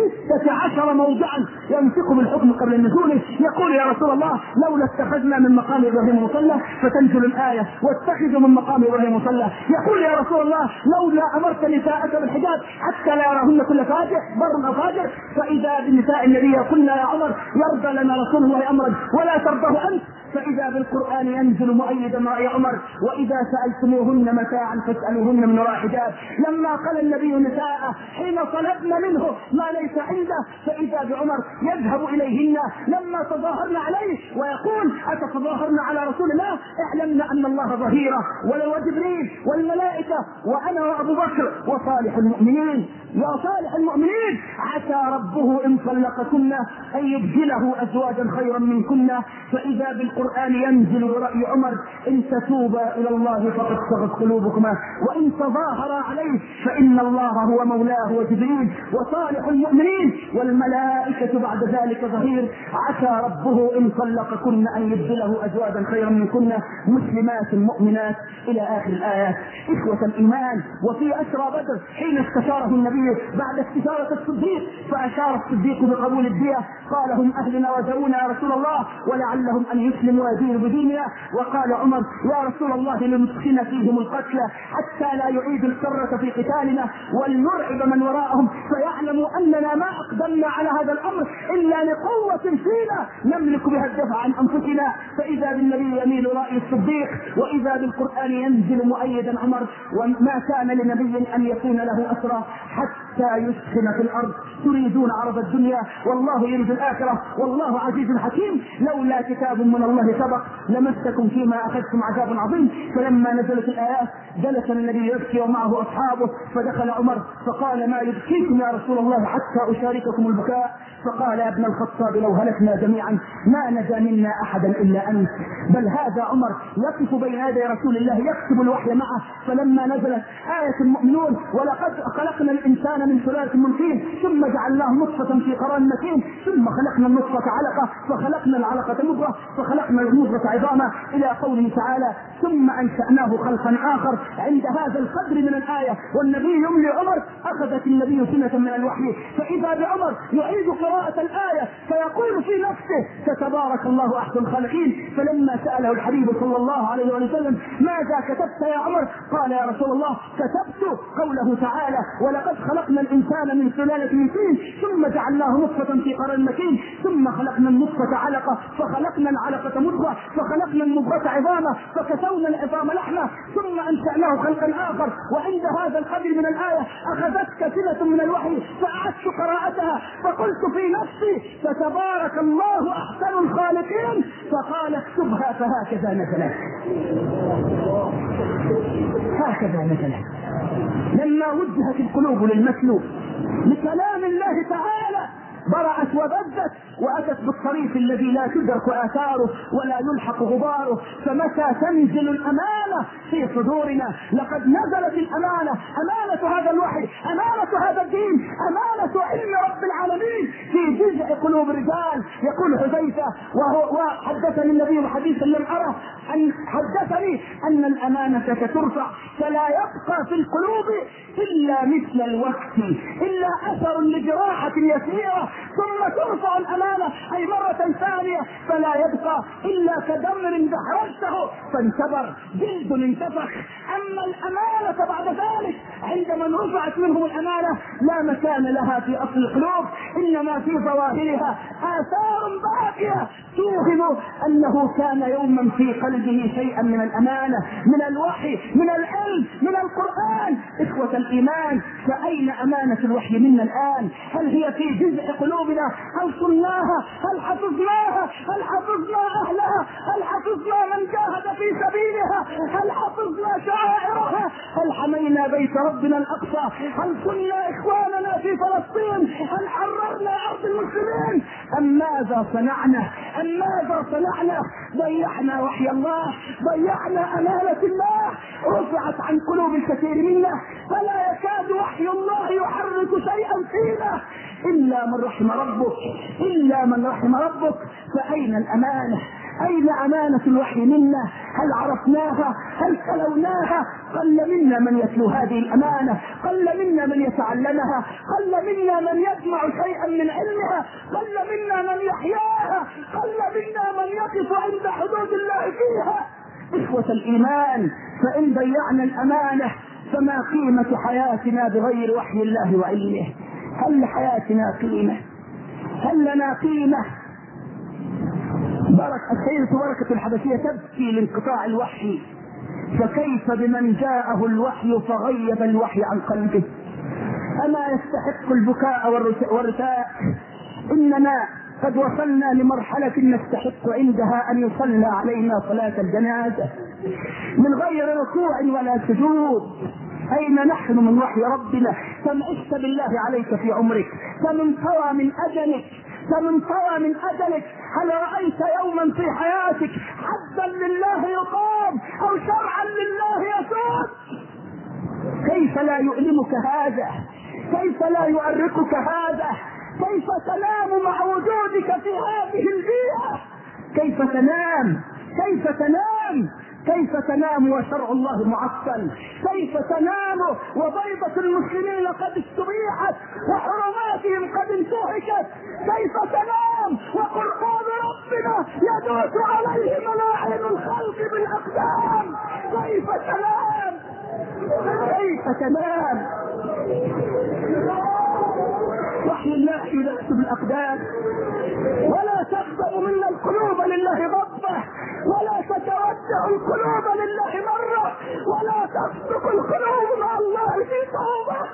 16 موضعا يمسك بالحكم قبل نزوله. يقول يا رسول الله لولا اتخذنا من مقام إبراهيم مصلى، فتنزل الآية واتخذوا من مقام إبراهيم مصلى. يقول يا رسول الله لولا أمرت نساءك بالحجاب حتى لا يراهن كل فاجر بر أو فاجر، فإذا بالنساء النبي قلنا يا عمر يرضى لنا رسول الله أمرا ولا ترضاه أنت، فإذا بالقرآن ينزل مؤيدا رأي عمر وإذا سألتموهن متاعا فاسألوهن من وراء حجاب. لما قال النبي نساء حين طلبنا منه ما ليس عنده، فإذا بعمر يذهب إليهن لما تظاهرن عليه ويقول أتتظاهرن على رسول الله، اعلمنا أن الله ظهيره وجبريل والملائكة وأنا وأبو بكر وصالح المؤمنين. يا صالح المؤمنين، عسى ربه إن طلقكن أن يبدله أزواجا خيرا منكن. فإذا بالقرآن ينزل برأي عمر إن تتوبا إلى الله فقد صغت قلوبكما وإن تظاهرا عليه فإن الله هو مولاه وجبريل وصالح المؤمنين والملائكة بعد ذلك ظهير. عسى ربه إن طلقكن أن يبدله أزواجا خيرا منكن مسلمات مؤمنات إلى آخر الآيات. إخوة الإيمان، وفي أسرى بدر حين استشاره النبي بعد استشارة الصديق فأشار الصديق بقبول الدية، قال هم أهلنا وذرونا يا رسول الله ولعلهم أن يسلموا ويدينوا بديننا. وقال عمر يا رسول الله لندخل فيهم القتلى حتى لا يعيدوا الكرة في قتالنا ولنرعب من وراءهم فيعلموا أننا ما أقدمنا على هذا الأمر إلا لقوة فينا نملك بها الدفع عن أنفسنا. فإذا بالنبي يميل رأي الصديق الصديق، وإذا بالقرآن ينزل مؤيدا عمر. وما كان لنبي أن يكون له أسرى حتى يسكن في الأرض، تريدون عرض الدنيا والله يريد الآخرة والله عزيز حكيم. لولا كتاب من الله سبق لمسكم فيما أخذتم عذاب عظيم. فلما نزلت الآيات جلس النبي يبكي ومعه أصحابه، فدخل عمر فقال: ما يبكيكم يا رسول الله حتى أشارككم البكاء؟ فقال: يا ابن الخطاب لو هلكنا جميعا ما نجا منا أحدا إلا أنت. بل هذا عمر يقف بين يدي رسول الله يكتب الوحي معه. فلما نزلت آية المؤمنون: ولقد خلقنا الإنسان من سلالة من طين ثم جعلناه نطفة في قرار مكين ثم خلقنا النطفة علقة فخلقنا العلقة مضغة فخلقنا المضغة عظاما، إلى قوله تعالى: ثم أنشأناه خلقا آخر. عند هذا القدر من الآية والنبي يملي عمر أخذت النبي سنة من الوحي، فإذا بعمر يعيد قراءة الآية فيقول في نفسه: فتبارك الله أحسن الخالقين. فلما سأله الحبيب صلى الله عليه وسلم: ماذا كتبت يا عمر؟ قال: يا رسول الله كتبت قوله تعالى: ولقد خلقنا الإنسان من سلالة من طين ثم جعلناه نطفة في قرار مكين ثم خلقنا النطفة علقة فخلقنا العلقة مضغة فخلقنا المضغة عظاما فكسونا العظام لحمة ثم أنشأناه خلقا آخر. وعند هذا القدر من الآية أخذتك سنة من الوحي فأعدت قراءتها فقلت في نفسي: فتبارك الله أحسن الخالقين. فقال: اكتبها فهكذا نزلت. هكذا نزلت لما وجهت القلوب للمسلوب لكلام الله تعالى برأت وبدت وأتت بالطريق الذي لا تدرك آثاره ولا يلحق غباره. فمتى تنزل الأمانة في صدورنا؟ لقد نزلت الأمانة، أمانة هذا الوحي، أمانة هذا الدين، أمانة علم رب العالمين في جزء قلوب الرجال. يقول حذيفة وحدثني النبي الحديث لم أره أن حدثني أن الأمانة سترفع فلا يبقى في القلوب إلا مثل الوقت، إلا أثر لجراحة يسيرة، ثم ترفع الأمانة أي مرة ثانية فلا يبقى إلا كدمر دحرجته فانتبر جلد انتفخ. أما الأمانة بعد ذلك عندما رفعت منهم الأمانة لا مكان لها في أصل القلوب، إنما في ظواهرها آثار باقية توهم أنه كان يوما في قلبه شيئا من الأمانة، من الوحي، من العلم، من القرآن. إخوة الإيمان، فأين أمانة الوحي منا الآن؟ هل هي في جزء قلوبنا؟ هل صلناها؟ هل حفظناها؟ هل حفظنا أهلها؟ هل حفظنا من جاهد في سبيلها؟ هل حفظنا شعائرها؟ هل حمينا بيت ربنا الأقصى؟ هل كنا إخواننا في فلسطين؟ هل حررنا أرض المسلمين؟ أم ماذا صنعنا؟ أم ماذا صنعنا؟ ضيعنا وحي الله، ضيعنا أمانة الله، رفعت عن قلوب الكثير منا فلا يكاد وحي الله يحرك شيئا فينا إلا من رحم ربك، إلا من رحم ربك. فأين الأمانة؟ أين أمانة الوحي منا؟ هل عرفناها؟ هل تلوناها؟ قل منا من يتلو هذه الأمانة، قل منا من يتعلمها، قل منا من يجمع شيئا من علمها، قل منا من يحياها، قل منا من يقف عند حدود الله فيها. إخوة الإيمان، فإن ضيعنا الأمانة فما قيمة حياتنا بغير وحي الله وعلمه؟ هل لحياتنا قيمة؟ هل لنا قيمة؟ السيدة بركة الحبشية تبكي لانقطاع الوحي، فكيف بمن جاءه الوحي فغيب الوحي عن قلبه؟ أما يستحق البكاء والرثاء؟ إننا قد وصلنا لمرحلة نستحق عندها أن يصلى علينا صلاة الجنازة من غير ركوع ولا سجود. أين نحن من وحي ربنا؟ كم عشت بالله عليك في عمرك؟ كم انطوى من أجلك؟ كم انطوى من أجلك؟ هل رأيت يوما في حياتك حدا لله يقام أو شرعا لله يسود؟ كيف لا يؤلمك هذا؟ كيف لا يؤرقك هذا؟ كيف تنام مع وجودك في هذه البيئة؟ كيف تنام؟ كيف تنام؟ كيف تنام وشرع الله معطل؟ كيف تنام وبيضة المسلمين قد استبيحت وحرماتهم قد انتهكت؟ كيف تنام وقرآن ربنا يدوس عليه ملاعين الخلق بالأقدام؟ كيف تنام؟ كيف تنام؟ وحي الله يذهب الأقدام. ولا تغضب منا القلوب لله ضبة، ولا تتوجه القلوب لله مرة، ولا تصدق القلوب مع الله في توبة.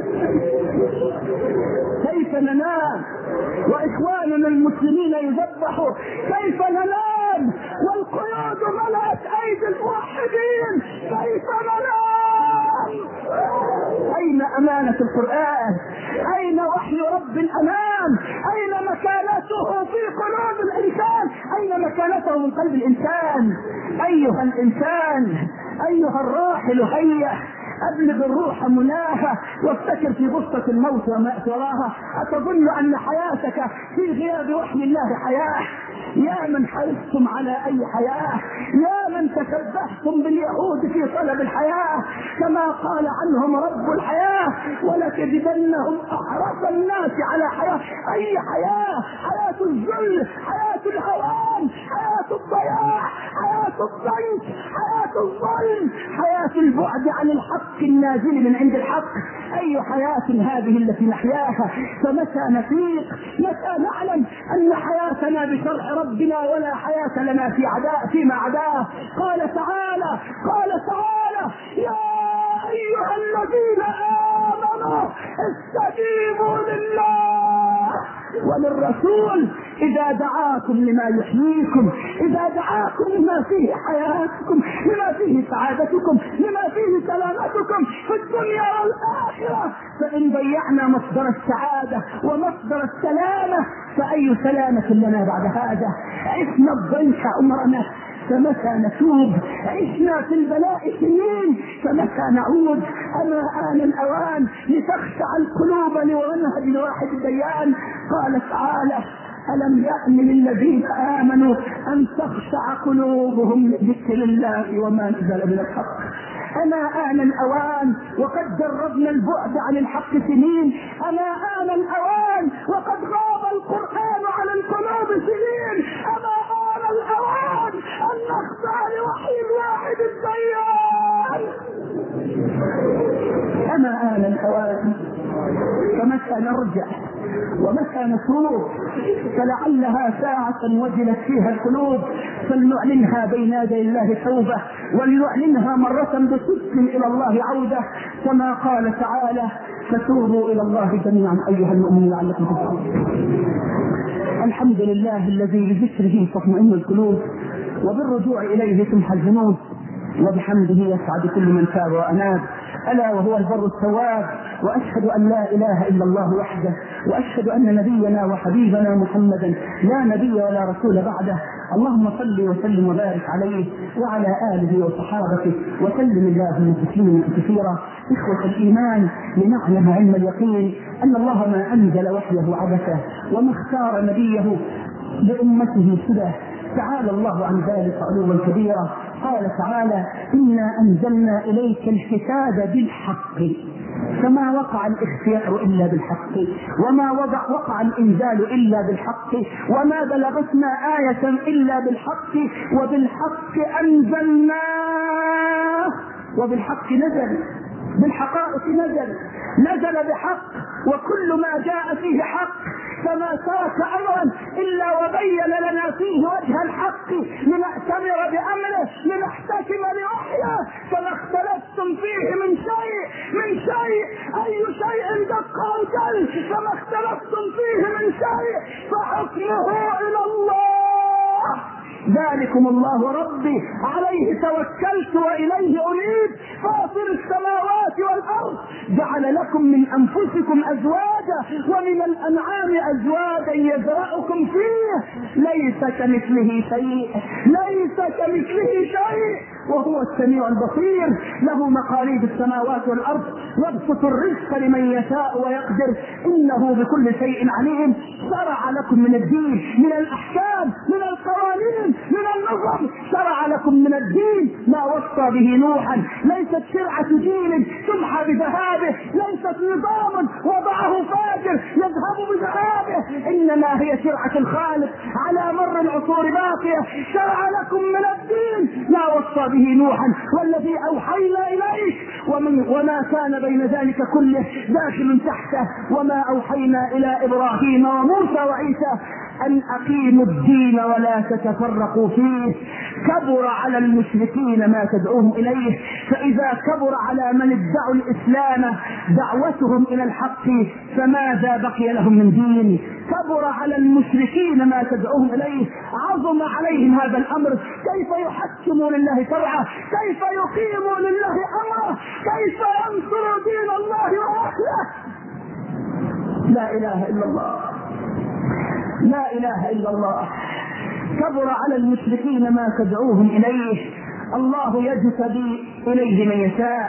كيف ننام وإخواننا المسلمين يذبحوا؟ كيف ننام والقيود ملأت أيدي الموحدين؟ كيف ننام؟ أين أمانة القرآن؟ أين وحي رب الأنام؟ أين مكانته في قلوب الإنسان؟ أين مكانته من قلب الإنسان؟ أيها الإنسان، أيها الراحل، هيا أبلغ الروح مناها وافتكر في غصة الموت وما تراها. أتظن أن حياتك في غياب وحي الله حياة؟ يا من حرصتم على أي حياة، يا من تشبهتم باليهود في طلب الحياة، كما قال عنهم رب الحياة ولتجدنهم أحرص الناس على حياة. أي حياة؟ حياة الذل، حياة الهوان، حياة الضياع، حياة الضنك، حياة الظلم، حياة البعد عن الحق النازل من عند الحق. أي حياة هذه التي نحياها؟ فمتى نفيق؟ متى نعلم أن حياتنا بشرع ربنا ولا حياة لنا فيما عداه؟ قال تعالى يا أيها الذين آمنوا استجيبوا لله وللرسول إذا دعاكم لما يحييكم، إذا دعاكم لما فيه حياتكم، لما فيه سعادتكم، لما فيه سلامتكم في الدنيا والآخرة. فإن ضيعنا مصدر السعادة ومصدر السلامة فأي سلامة لنا بعد هذا؟ عشنا الضنك عمرنا فمتى نتوب؟ عشنا في البلاء سنين فمتى نعود؟ أما آن الأوان لتخشع القلوب لمنهج الواحد الديان. قال تعالى ألم يأن للذين آمنوا أن تخشع قلوبهم لذكر الله وما نزل من الحق. أما آن الأوان وقد جربنا البعد عن الحق سنين، أما آن الأوان وقد غاب القرآن عن القلوب سنين، أما آن الأوان أن نخضع لوحي الواحد الديان. أما آن الأوان فمتى نرجع ومتى نتوب؟ فلعلها ساعة وجلت فيها القلوب فلنعلنها بين يدي الله توبة، ولنعلنها مرة بصدق إلى الله عودة، كما قال تعالى فتوبوا إلى الله جميعا أيها المؤمنون لعلكم تفلحون. الحمد لله الذي بذكره تطمئن القلوب وبالرجوع إليه تمحى الذنوب، وبحمده يسعد كل من تاب وأناب، ألا وهو البر التواب. وأشهد أن لا إله إلا الله وحده، وأشهد أن نبينا وحبيبنا محمدا لا نبي ولا رسول بعده. اللهم صل وسلم وبارك عليه وعلى آله وصحابته وسلم اللهم تسليما كثيرا. إخوة الإيمان، لنعلم علم اليقين أن الله ما أنزل وحيه عبثا وما اختار نبيه لأمته سدى. تعالى الله عن ذلك علوا كبيرا. قال تعالى إنا أنزلنا إليك الكتاب بالحق، فما وقع الاختيار إلا بالحق، وما وقع الإنزال إلا بالحق، وما بلغتنا آية إلا بالحق، وبالحق أنزلناه وبالحق نزل، بالحقائق نزل بحق، وكل ما جاء فيه حق، فما ترك أمرا إلا وبين لنا فيه وجه الحق لنأتمر بأمره لنحتكم لوحيه. فما اختلفتم فيه من شيء أي شيء دق أو جل، فما اختلفتم فيه من شيء فحكمه إلى الله. ذلكم الله ربي عليه توكلت وإليه أنيب فاطر السماوات والأرض جعل لكم من أنفسكم أزواجا ومن الأنعام أزواجا يزرعكم فيه ليس كمثله شيء وهو السميع البصير. له مقاليد السماوات والأرض يبسط الرزق لمن يشاء ويقدر إنه بكل شيء عليم. شرع لكم من الدين، من الأحكام، من القوانين، من النظم، شرع لكم من الدين ما وصى به نوحا. ليست شرعة دين تمحى بذهابه، ليست نظام وضعه فاجر يذهب بذهابه، إنما هي شرعة الخالق على مر العصور باقية. شرع لكم من الدين ما وصى به نوحا والذي أوحينا إليك وما كان بين ذلك كله داخل تحته وما أوحينا إلى إبراهيم وموسى وعيسى أن أقيموا الدين ولا تتفرقوا فيه. كبر على المشركين ما تدعوهم إليه، فإذا كبر على من ادعوا الإسلام دعوتهم إلى الحق فماذا بقي لهم من دين؟ كبر على المشركين ما تدعوهم إليه، عظم عليهم هذا الأمر. كيف يحكموا لله شرعه؟ كيف يقيموا لله أمره؟ كيف ينصروا دين الله وأهله؟ لا إله إلا الله، لا إله إلا الله. كبر على المشركين ما تدعوهم إليه. الله يجتبي إليه من يشاء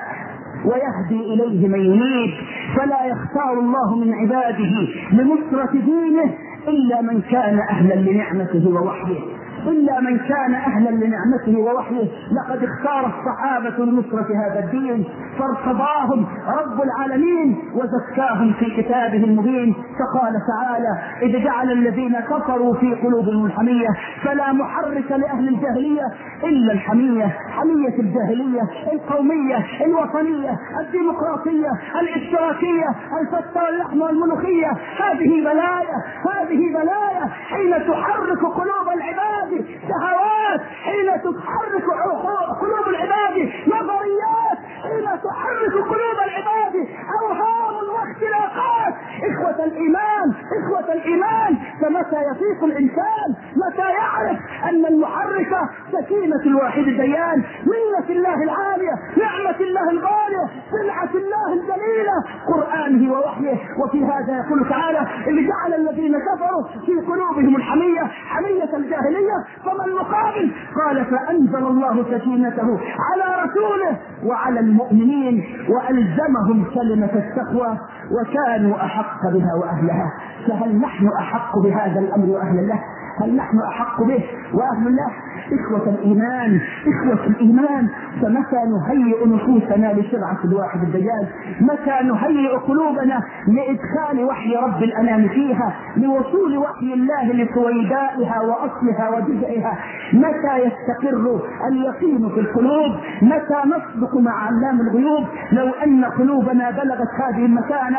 ويهدي إليه من ينيب، فلا يختار الله من عباده لنصرة دينه إلا من كان أهلا لنعمته ووحيه، إلا من كان أهلا لنعمته ووحيه. لقد اختار الصحابة لنصرة هذا الدين فارتضاهم رب العالمين وزكاهم في كتابه المبين. فقال تعالى: إذ جعل الذين كفروا في قلوبهم الحمية فلا محرك لأهل الجاهلية إلا الحمية، حمية الجاهلية القومية الوطنية الديمقراطية الاشتراكية الفتة اللحم والملوخية. هذه بلايا، هذه بلايا حين تحرك قلوب العباد شهوات، حين تحرك قلوب العباد نظريات، حين تحرك قلوب العباد أوهام واختلاقات. إخوة الإيمان، إخوة الإيمان، فمتى يفيق الإنسان؟ متى يعرف أن المحرك سكينة الواحد الديان، منة الله العالية، نعمة الله الغالية، سلعة الله الجليلة، قرآنه ووحيه. وفي هذا يقول تعالى: إذ جعل الذين كفروا في قلوبهم الحمية، حمية الجاهلية. فما المقابل؟ قال: فأنزل الله سكينته على رسوله وعلى المؤمنين وألزمهم كلمة التقوى وكانوا أحق بها وأهلها. فهل نحن أحق بهذا الأمر وأهل له؟ هل نحن أحق به وأهل الله؟ إخوة الإيمان، إخوة الإيمان، فمتى نهيئ نفوسنا لشرعة الواحد الديان؟ متى نهيئ قلوبنا لإدخال وحي رب الأنام فيها، لوصول وحي الله لسويدائها وأصلها وجزئها؟ متى يستقر اليقين في القلوب؟ متى نصدق مع علام الغيوب؟ لو أن قلوبنا بلغت هذه المكانة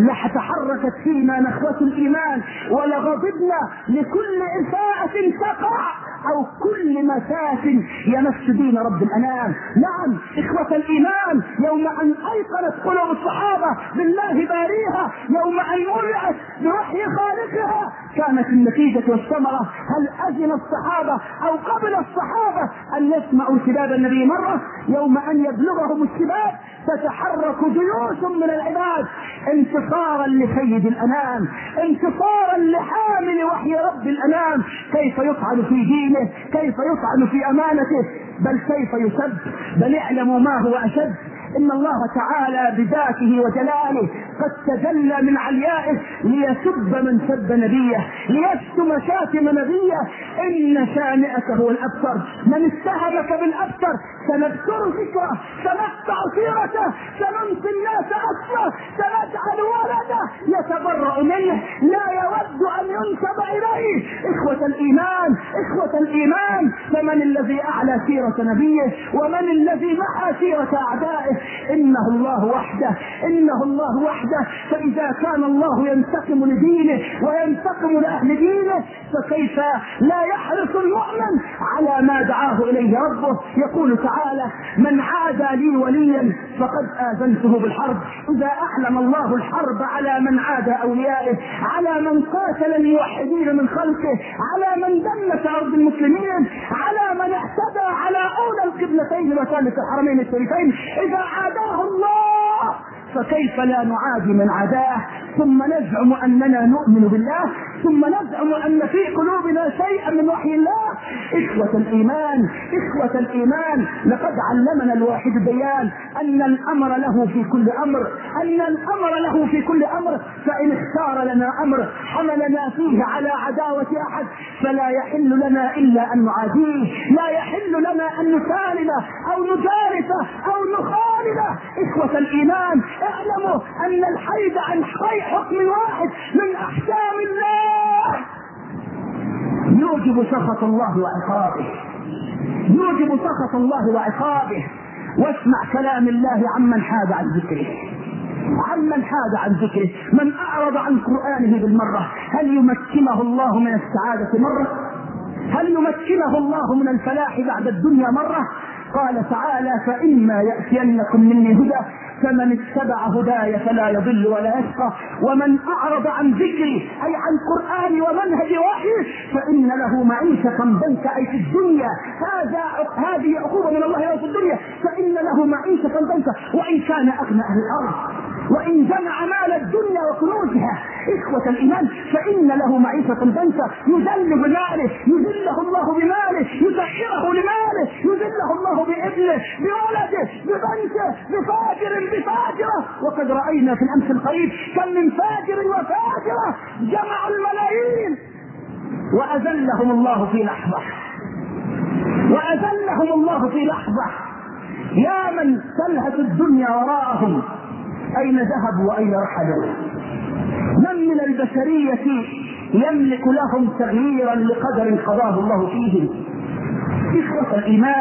لتحركت فينا نخوة الإيمان ولغضبنا لكل إساءة تقع أو كل مساس يمس دين رب الأنام. نعم إخوة الإيمان، يوم أن أيقنت قلوب الصحابة بالله باريها، يوم أن ملأت بوحي خالقها، كانت النتيجة والثمرة. هل أذن الصحابة أو قبل الصحابة أن يسمعوا شباب النبي مرة؟ يوم أن يبلغهم الشباب تتحرك جيوش من العباد انتصارا لسيد الأنام، انتصارا لحامل وحي رب الأنام. كيف يطعن في دينه، كيف يطعن في أمانته، بل كيف يسب. بل اعلموا ما هو أشد: إن الله تعالى بذاته وجلاله قد تجلى من عليائه ليسب من سب نبيه، ليشتم شاتم نبيه. إن شانئك هو الأبتر، من استهدك بالأبتر سنبتر ذكره، سنقطع سيرته، سننسي الناس أصله، سنجعل ولده يتبرأ منه، لا يود أن ينسب إليه. إخوة الإيمان، إخوة الإيمان، فمن الذي أعلى سيرة نبيه ومن الذي محى سيرة أعدائه؟ إنه الله وحده، إنه الله وحده. فإذا كان الله ينتقم لدينه وينتقم لأهل دينه، فكيف لا يحرص المؤمن على ما دعاه إليه ربه؟ يقول تعالى: من عادى لي وليا فقد آذنته بالحرب. إذا أعلم الله الحرب على من عادى أوليائه، على من قاتل الموحدين من خلقه، على من دنس أرض المسلمين، على من اعتدى على أولى القبلتين وثالث الحرمين الشريفين، إذا عاداه الله فكيف لا نعادي من عداه؟ ثم نزعم أننا نؤمن بالله، ثم نزعم أن في قلوبنا شيئا من وحي الله. إخوة الإيمان، إخوة الإيمان، لقد علمنا الواحد الديان أن الأمر له في كل أمر، أن الأمر له في كل أمر. فإن اختار لنا أمر حملنا فيه على عداوة أحد فلا يحل لنا إلا أن نعاديه، لا يحل لنا أن نسالم أو نجارفه أو نخالله. إخوة الإيمان، اعلموا أن الحيد عن حكم واحد من أحكام الله يوجب سخط الله وعقابه. يوجب سخط الله وعقابه. واسمع كلام الله عمن حاد عن ذكره، عمن حاد عن ذكره. من أعرض عن قرآنه بالمرة هل يمكنه الله من السعادة مرة؟ هل يمكنه الله من الفلاح بعد الدنيا مرة؟ قال تعالى: فإما يأتينكم مني هدى فمن اتبع هداي فلا يضل ولا يشقى ومن أعرض عن ذكري أي عن قرآني ومنهج وحي فإن له معيشة ضنكا أي في الدنيا. هذه عقوبة من الله له في الدنيا، فإن له معيشة ضنكا وإن كان أغنى أهل الأرض وإن جمع مال الدنيا وكنوزها. إخوة الإيمان، فإن له معيشة ضنكا يذل بماله، يذله الله بماله، يسخره لماله، يذله الله بابنه بولده ببنته بفاجرة. وقد رأينا في الأمس القريب كم من فاجر وفاجرة جمعوا الملايين وأذلهم الله في لحظة. يا من تلهث الدنيا وراءهم أين ذهبوا وأين رحلوا؟ من من البشرية يملك لهم تغييرا لقدر قضاه الله فيهم؟ إخوة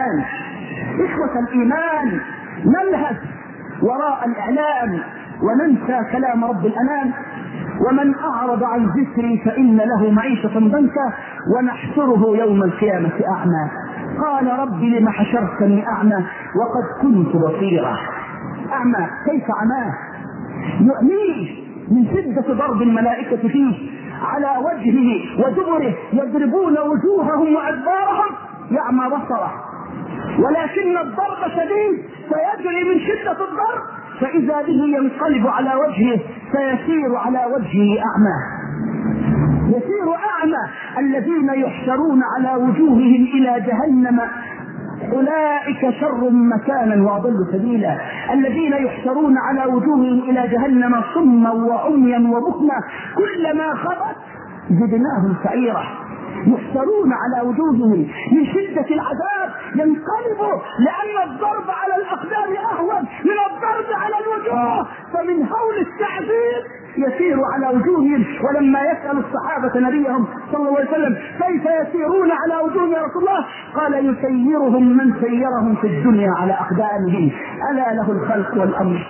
الإيمان، نلهث وراء الإعلام وننسى كلام رب الأنام. ومن أعرض عن ذكري فإن له معيشة ضنكا ونحشره يوم القيامة أعمى. قال رب لم حشرتني أعمى وقد كنت بصيرا. أعمى كيف عماه؟ يؤميه من شدة ضرب الملائكة فيه على وجهه ودبره، يضربون وجوههم وأدبارهم يعمى بصره، ولكن الضرب شديد فيجري من شدة الضرب فإذا به ينقلب على وجهه فيسير على وجهه أعمى. يسير أعمى. الذين يحشرون على وجوههم إلى جهنم أولئك شر مكانا وأضل سبيلا. الذين يحشرون على وجوههم إلى جهنم صما وعميا وبكما كلما خبت زدناهم سعيرا. يحشرون على وجوههم من شدة العذاب ينقلبوا، لأن الضرب على الأقدام أهون من الضرب على الوجوه، فمن هول التعذيب يسير على وجوههم. ولما يسأل الصحابة نبيهم صلى الله عليه وسلم كيف يسيرون على وجوههم يا رسول الله، قال: يسيرهم من سيرهم في الدنيا على أقدامهم، ألا له الخلق والأمر.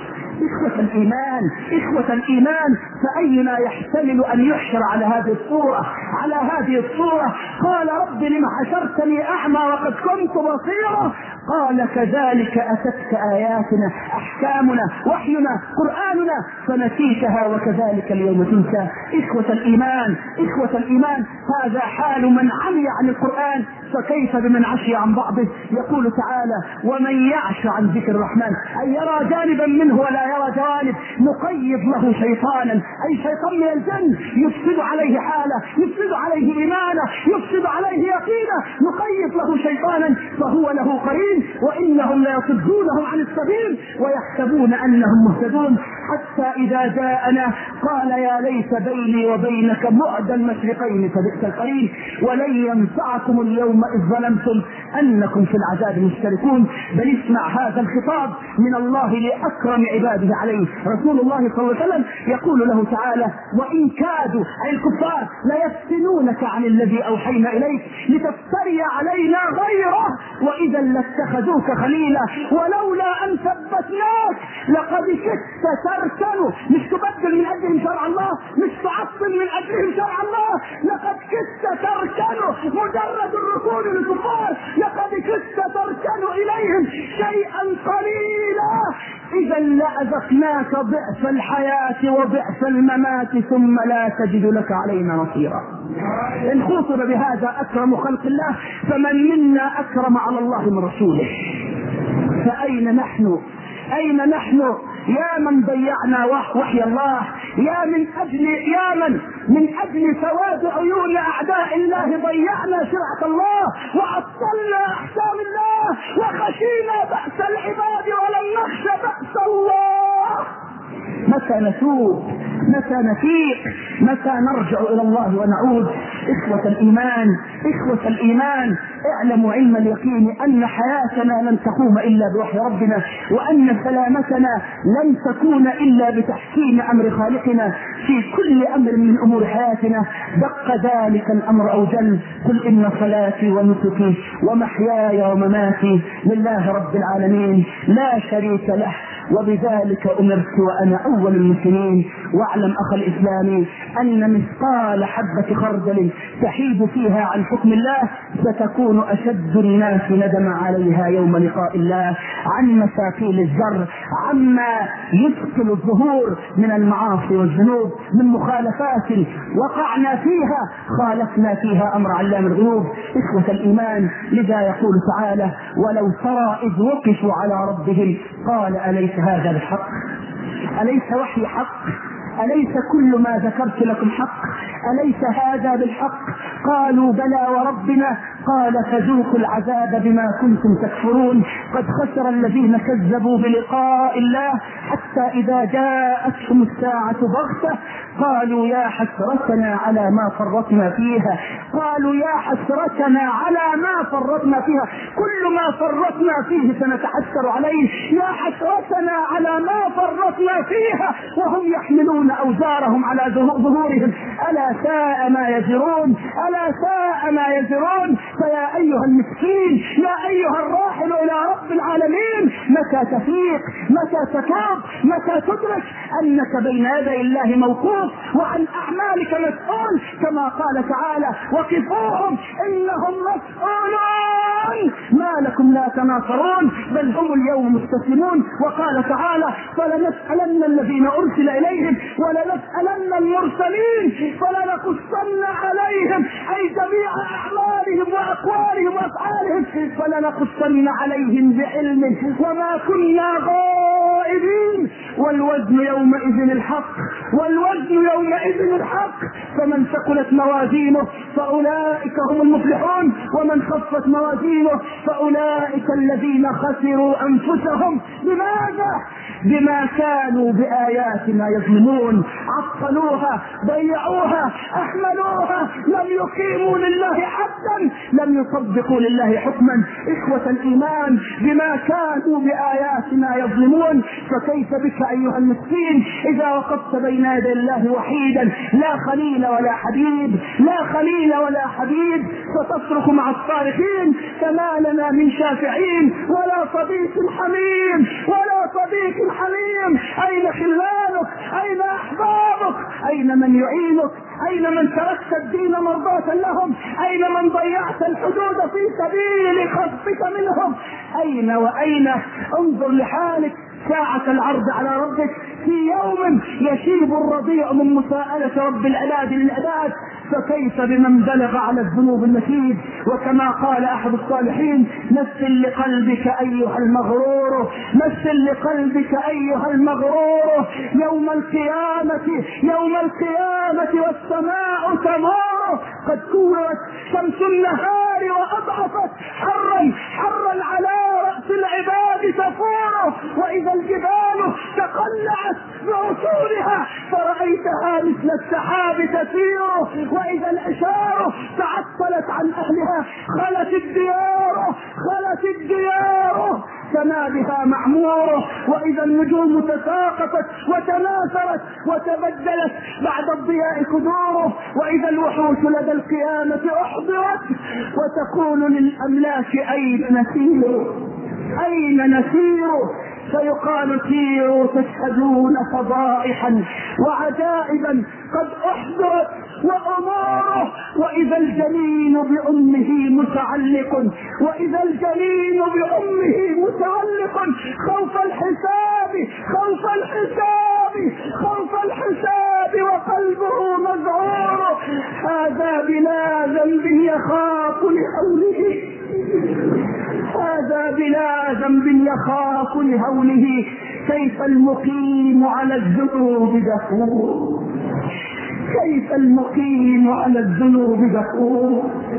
إخوة الإيمان، فأينا يحتمل أن يحشر على هذه الصورة؟ قال: رب لم حشرتني أعمى وقد كنت بصيرا. قال: كذلك أتتك آياتنا أحكامنا وحينا قرآننا فنسيتها وكذلك اليوم تنسى. إخوة الإيمان، هذا حال من عمي عن القرآن، فكيف بمن عشي عن بعضه؟ يقول تعالى: ومن يعش عن ذكر الرحمن أي يرى جانبا منه ولا يرى جوانب نقيض له شيطانا أي شيطان من الجن يفسد عليه حاله، يفسد عليه إيمانه، يفسد عليه يقينه، نقيض له شيطانا فهو له قرين وإنهم ليصدونهم عن السبيل ويحسبون أنهم مهتدون. حتى إذا جاءنا قال: يا ليت بيني وبينك بعد المشرقين فبئس القرين ولن ينفعكم اليوم إذ ظلمتم أنكم في العذاب مشتركون. بل اسمع هذا الخطاب من الله لأكرم عباده عليه. رسول الله صلى الله عليه وسلم يقول له تعالى: وإن كادوا أي الكفار ليفتنونك عن الذي أوحينا إليك لتفتري علينا غيره وإذا لاتخذوك خليلا ولولا أن ثبتناك لقد كدت تركنوا. مش تبدل من أجلهم شرع الله، مش تعطل من أجلهم شرع الله، لقد كدت تركنوا مجرد الركون للكفار، لقد كدت تركنوا إليهم شيئا قليلا إذا لأذقناك ضعف الحياة وضعف الممات ثم لا تجد لك علينا نصيرا. إن خاطب بهذا أكرم خلق الله فمن منا أكرم على الله من رسوله. فأين نحن يا من ضيعنا وحي الله، يا من أجل سواد عيون أعداء الله ضيعنا شرعة الله وعطلنا أحكام الله وخشينا بأس العباد ولم نخش بأس الله. متى نتوب؟ متى نفيق؟ متى نرجع إلى الله ونعود؟ إخوة الإيمان اعلموا علم اليقين أن حياتنا لن تقوم إلا بوحي ربنا، وأن سلامتنا لن تكون إلا بتحكيم أمر خالقنا في كل أمر من أمور حياتنا. دق ذلك الأمر أو جل: قل إن صلاتي ونسكي ومحياي ومماتي لله رب العالمين لا شريك له وبذلك أمرت وأنا أول المسلمين. واعلم أخي الإسلامي أن مثقال حبة خردل تحيد فيها عن حكم الله ستكون أشد الناس ندما عليها يوم لقاء الله عن مساكيل الزر، عما يثقل الظهور من المعاصي والذنوب، من مخالفات وقعنا فيها خالفنا فيها أمر علام الغيوب. إخوة الإيمان، لذا يقول تعالى: ولو ترى إذ وقفوا على ربهم قال أليس هذا بالحق؟ أليس وحي حق؟ أليس كل ما ذكرت لكم حق؟ أليس هذا بالحق؟ قالوا بلى وربنا. قال فذوقوا العذاب بما كنتم تكفرون. قد خسر الذين كذبوا بلقاء الله حتى إذا جاءتهم الساعة بغتة قالوا يا حسرتنا على ما فرطنا فيها. قالوا يا حسرتنا على ما فرطنا فيها، كل ما فرطنا فيه سنتحسر عليه. يا حسرتنا على ما فرطنا فيها وهم يحملون أوزارهم على ظهورهم. ألا ساء ما يزرون، ألا ساء ما يزرون. فيا أيها المسكين، يا أيها الراحل إلى رب العالمين، متى تفيق؟ متى تتوب؟ متى تدرك أنك بين يدي الله موقوف وعن أعمالك مسؤول؟ كما قال تعالى: وقفوهم إنهم مسؤولون ما لكم لا تناصرون بل هم اليوم مستسلمون. وقال تعالى: فلنسألن الذين أرسل إليهم ولنسألن المرسلين فلنقصن عليهم أي جميع أعمالهم وأقوالهم وأفعالهم فلنقصن عليهم بعلم وما كنا غائبين. والوزن يومئذ الحق، والوزن يومئذ الحق. فمن ثقلت موازينه فأولئك هم المفلحون ومن خفت موازينه فأولئك الذين خسروا أنفسهم. لماذا؟ بما كانوا بآياتنا يظلمون. عطلوها، ضيعوها، أهملوها، لم يقيموا لله حقا، لم يطبقوا لله حكما. إخوة الإيمان، بما كانوا بآياتنا يظلمون. فكيف بك أيها المسكين إذا وقفت بين يدي الله وحيدا لا خليل ولا حبيب، لا خليل ولا حبيب، فتصرخ مع الصارخين: فما لنا من شافعين ولا صديق حميم، ولا صديق حميم. أين خلانك؟ أين أحبابك؟ أين من يعينك؟ أين من تركت الدين مرضاة لهم؟ أين من ضيعت الحدود في سبيل خطفك منهم؟ أين وأين؟ انظر لحالك ساعة العرض على ربك في يوم يشيب الرضيع من مساءلة رب العباد للعباد، فكيف بمن بلغ على الذنوب المشيب؟ وكما قال أحد الصالحين: مثل لقلبك أيها المغرور، مثل لقلبك أيها المغرور يوم القيامة، يوم القيامة والسماء تمور قد كورت شمس النهار وأضعفت حرا حرا على رأس العباد تفور، وإذا الجبال تقلعت بعصورها فرأيتها مثل السحاب تسير، وإذا العشار تعطلت عن أهلها خلت الديار، خلت الديار فما بها معمور، وإذا النجوم تساقطت وتناثرت وتبدلت بعد الضياء كدوره، وإذا الوحوش لدى القيامة أحضرت وتقول للأملاك أين نسير، أين نسير؟ فيقال سيروا تشهدون فضائحا وعجائبا قد أحضرت وأماره، وإذا الجنين بأمه متعلق، وإذا الجنين بأمه متعلق خوف الحساب، خوف الحساب، خوف الحساب وقلبه مذعور. هذا بلا ذنب يخاف لهوله، هذا بلا ذنب يخاف لهوله. كيف المقيم على الذنوب غفور، كيف المقيم على الذنوب غفور.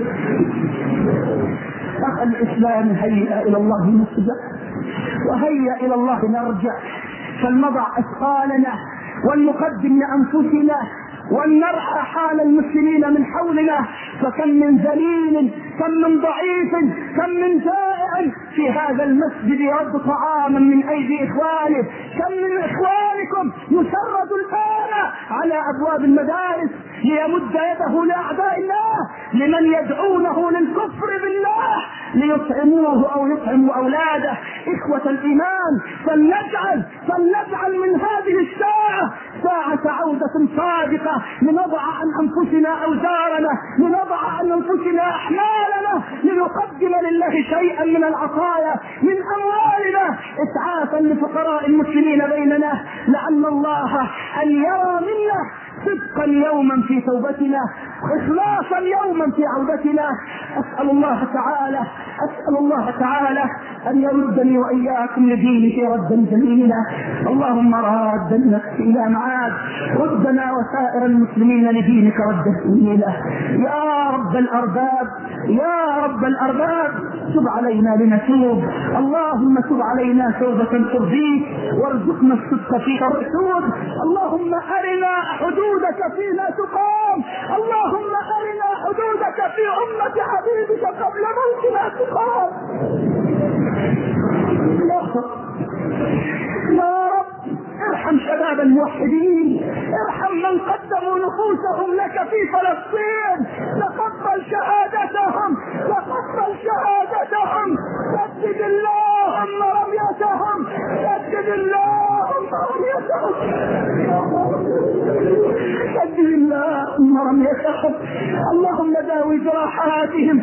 أخ الإسلام، هيا إلى الله نسجد وهيا إلى الله نرجع، فلنضع أثقالنا ولنقدم لأنفسنا ولنرعى حال المسلمين من حولنا. فكم من ذليل كم من ضعيف، كم من جائع في هذا المسجد يرد طعاما من أيدي إخوانه، كم من إخوانكم يشرد الآن على أبواب المدارس ليمد يده لأعداء الله، لمن يدعونه للكفر بالله ليطعموه أو يطعموا أولاده. إخوة الإيمان، فلنجعل من هذه الساعة ساعة عودة صادقة، لنضع عن أنفسنا أوزارنا، لنضع عن أنفسنا أحمالنا، لنقدم لله شيئا من العطايا من أموالنا إسعافا لفقراء المسلمين بيننا، لعل الله أن يرى منا صدقا يوما في توبتنا، إخلاصا يوما في عودتنا. أسأل الله تعالى أن يردني وإياكم لدينه ردا جميلا. اللهم راد النفس إلى معاد، ردنا وسائر المسلمين لدينك ردا جميلا. يا رب الأرباب تب علينا لنتوب، اللهم تب علينا توبة ترضيك، وارزقنا الصدق فيك الرسول. اللهم أرنا حدودك فينا تقام، اللهم أرنا حدودك في أمة حبيبك قبل موتنا تقام. يا رب ارحم شباب الموحدين، ارحم من قدموا نفوسهم لك في فلسطين، تقبل شهادتهم، سدد اللهم رميتهم، اللهم داوي جراحاتهم،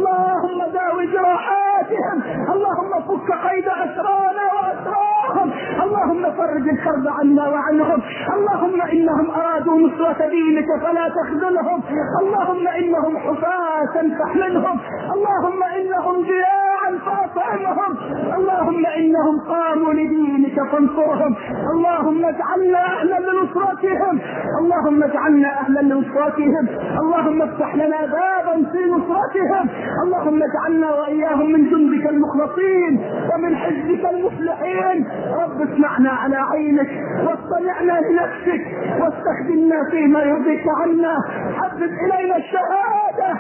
اللهم فك قيد أسرانا وأسراهم، اللهم فرج الكرب عنا وعنهم. اللهم إنهم أرادوا نصرة دينك فلا تخذلهم، اللهم إنهم حفاة فاحملهم، اللهم إنهم جياعا فاطعمهم، اللهم إنهم قاموا لدينك فانصرهم، اللهم اجعلنا أهلا لنصرتهم، اللهم افتح لنا بابا في نصرتهم، اللهم اجعلنا وإياهم من جندك المخلصين ومن حزبك المفلحين. رب اسمعنا على عينك واصطنعنا لنفسك واستخدمنا فيما يرضيك عنا. حبب إلينا الشهادة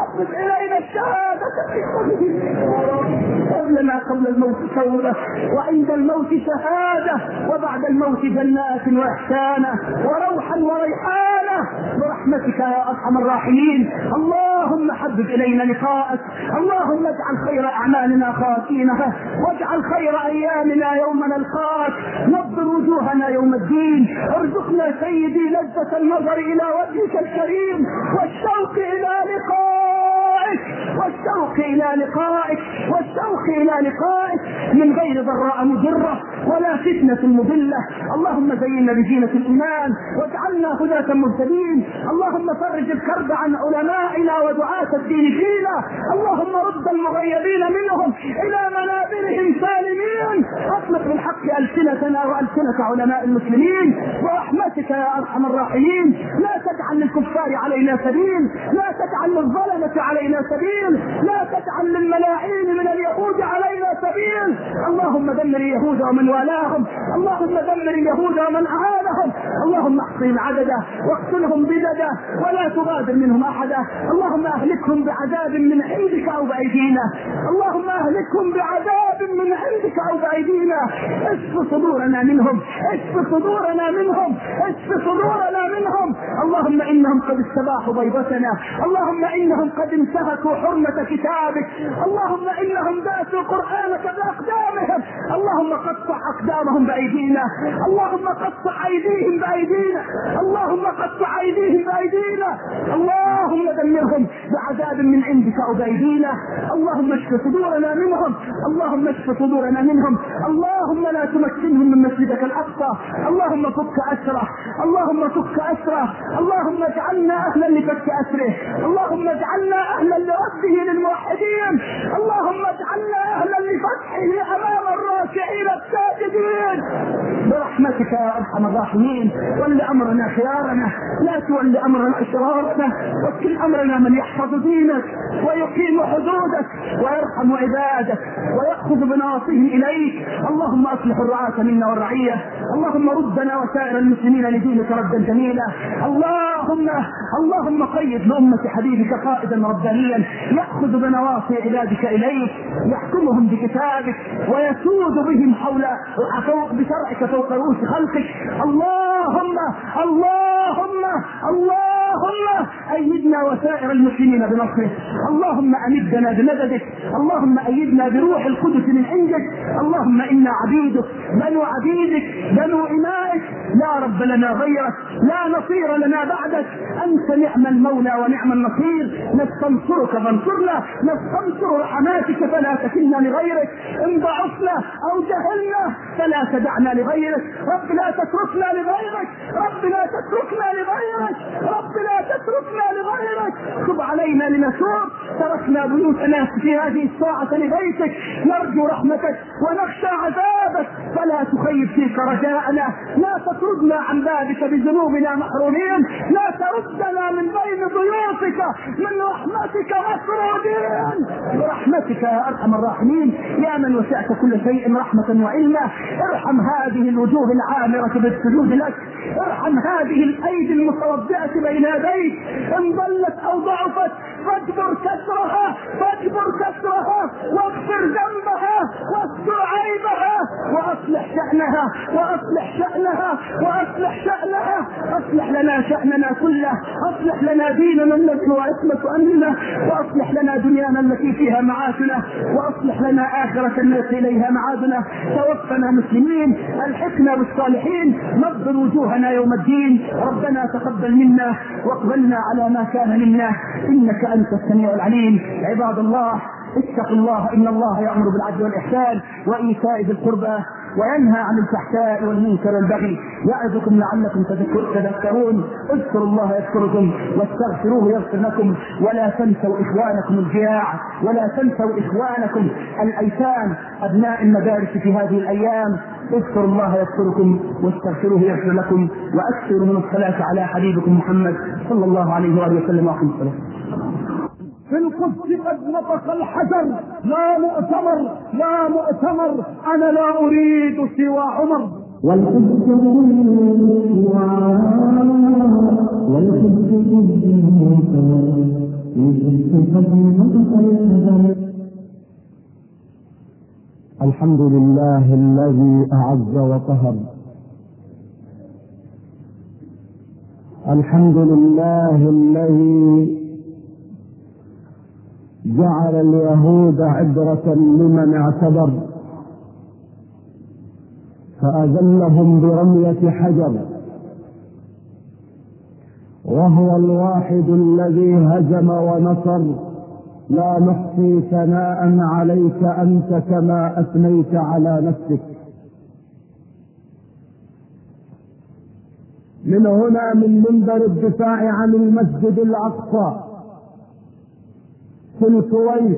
قبل الموت توبة، وعند الموت شهادة، وبعد الموت جنات وإحسانا وروحا وريحانا برحمتك يا أرحم الراحمين. اللهم حبب إلينا لقاءك، اللهم اجعل خير أعمالنا خواتيمها، واجعل خير أيامنا يوم نلقاك، نضر وجوهنا يوم الدين، ارزقنا سيدي لذة النظر إلى وجهك الكريم والشوق إلى لقائك من غير ضراء مضرة ولا فتنة مضلة. اللهم زينا بزينة الإيمان واجعلنا هداة مهتدين. اللهم فرج الكرب عن علمائنا ودعاة الدين فينا، اللهم رد المغيبين منهم إلى منابرهم سالمين. اطلق بالحق ألسنتنا وألسنة علماء المسلمين برحمتك يا أرحم الراحمين. لا تجعل للكفار علينا سبيل، لا تجعل للظلمة علينا سبيل، لا تجعل للملاعين من اليهود علينا سبيل. اللهم دمر اليهود ومن والاهم، اللهم دمر اليهود ومن أعانهم، اللهم احصهم عددا واقتلهم بددا ولا تغادر منهم أحدا. اللهم أهلكهم بعذاب من عندك أو بأيدينا، اللهم أهلكهم بعذاب من عندك أو بأيدينا. اشف صدورنا منهم، اللهم إنهم قد استباحوا بيضتنا، اللهم إنهم قد انتهكوا حرمة كتابك، اللهم إنهم داسوا قرآنك بأقدامهم، اللهم قطع أقدامهم بأيدينا، اللهم قطع أيديهم بأيدينا، اللهم دمرهم بعذاب من عندك أو بأيدينا. اللهم اشف صدورنا منهم، اللهم لا تمكنهم من مسجدك الأقصى، اللهم فك أسره، اللهم اجعلنا أهلا لفك أسره، اللهم اجعلنا أهلا لرده للموحدين، اللهم اجعلنا أهلا لفتحه أمام الراكعين الساجدين برحمتك يا أرحم الراحمين. ول أمرنا خيارنا، لا تول أمرنا أشرارنا، وكل أمرنا من يحفظ دينك ويقيم حدودك ويرحم عبادك ويأخذ بناصيهم إليك. اللهم أصلح الرعاة منا والرعية، اللهم ردنا وسائر المسلمين لدينك ردا جميلا. اللهم قيد لأمة حبيبك قائدا ربانيا يأخذ بنواصي عبادك إليك، يحكمهم بكتابك ويسود بهم بشرعك فوق رؤوس خلقك. اللهم أيدنا وسائر المسلمين بنصرك. اللهم أمدنا بمددك. اللهم أيدنا بروح القدس من عندك. اللهم إنا عبيدك بنو عبيدك بنو إمائك، لا رب لنا غيرك، لا نصير لنا بعدك. أنت نعم المولى ونعم النصير. نستنصرك فانصرنا، نستنصر رحماتك فلا تكلنا لغيرك. إن ضعفنا أو جهلنا فلا تدعنا لغيرك. رب لا تتركنا لغيرك، رب لا تتركنا لغيرك، رب لا تتركنا لغيرك. خذ علينا لنسوق. تركنا بيوتنا في هذه الساعة لبيتك، نرجو رحمتك ونخشى عذابك، فلا تخيب فيك رجاءنا. لا تطردنا عن بابك بذنوبنا محرومين، لا تردنا من بين ضيوفك من رحمتك مسرودين برحمتك يا أرحم الراحمين. يا من وسعت كل شيء رحمة وعلما، ارحم هذه الوجوه العامرة بالسجود لك، ارحم هذه الأيدي المتوضئة بين يديك. ان ضلت أو ضعفت فاجبر كسرها واغفر ذنبها واستر عيبها واصلح شأنها. اصلح لنا شأننا كله، اصلح لنا ديننا الذي هو عصمة امرنا، واصلح لنا دنيانا التي فيها معاشنا، واصلح لنا آخرة التي اليها معادنا. توفنا مسلمين، الحقنا بالصالحين، نضر وجوهنا يوم الدين. ربنا تقبل منا واقبلنا على ما كان منا، انك انت السميع العليم. عباد الله اتقوا الله، ان الله يأمر بالعدل والإحسان وإيتاء ذي القربى وينهى عن الفحشاء والمنكر والبغي، يعظكم لعلكم تذكرون. اذكروا الله يذكركم واستغفروه يغفر لكم، ولا تنسوا إخوانكم الجياع، ولا تنسوا إخوانكم الأيتام أبناء المدارس في هذه الأيام. اذكروا الله يذكركم واستغفروه يغفر لكم، وأكثروا من الصلاة على حبيبكم محمد صلى الله عليه وآله وسلم. وأقم الصلاة. في القدس قد نطق الحجر، لا مؤتمر أنا لا أريد سوى عمر. الحمد لله الذي أعز وقهر، الحمد لله الذي جعل اليهود عبرة لمن اعتبر فأذلهم برمية حجر، وهو الواحد الذي هزم ونصر. لا نحصي ثناء عليك أنت كما أثنيت على نفسك. من هنا من منبر الدفاع عن المسجد الأقصى في الكويت،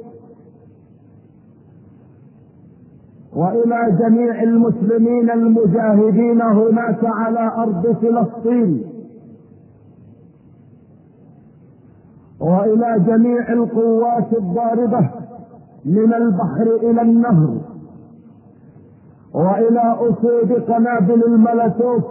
وإلى جميع المسلمين المجاهدين هناك على أرض فلسطين، وإلى جميع القوات الضاربة من البحر إلى النهر، وإلى أسود قنابل الملتوف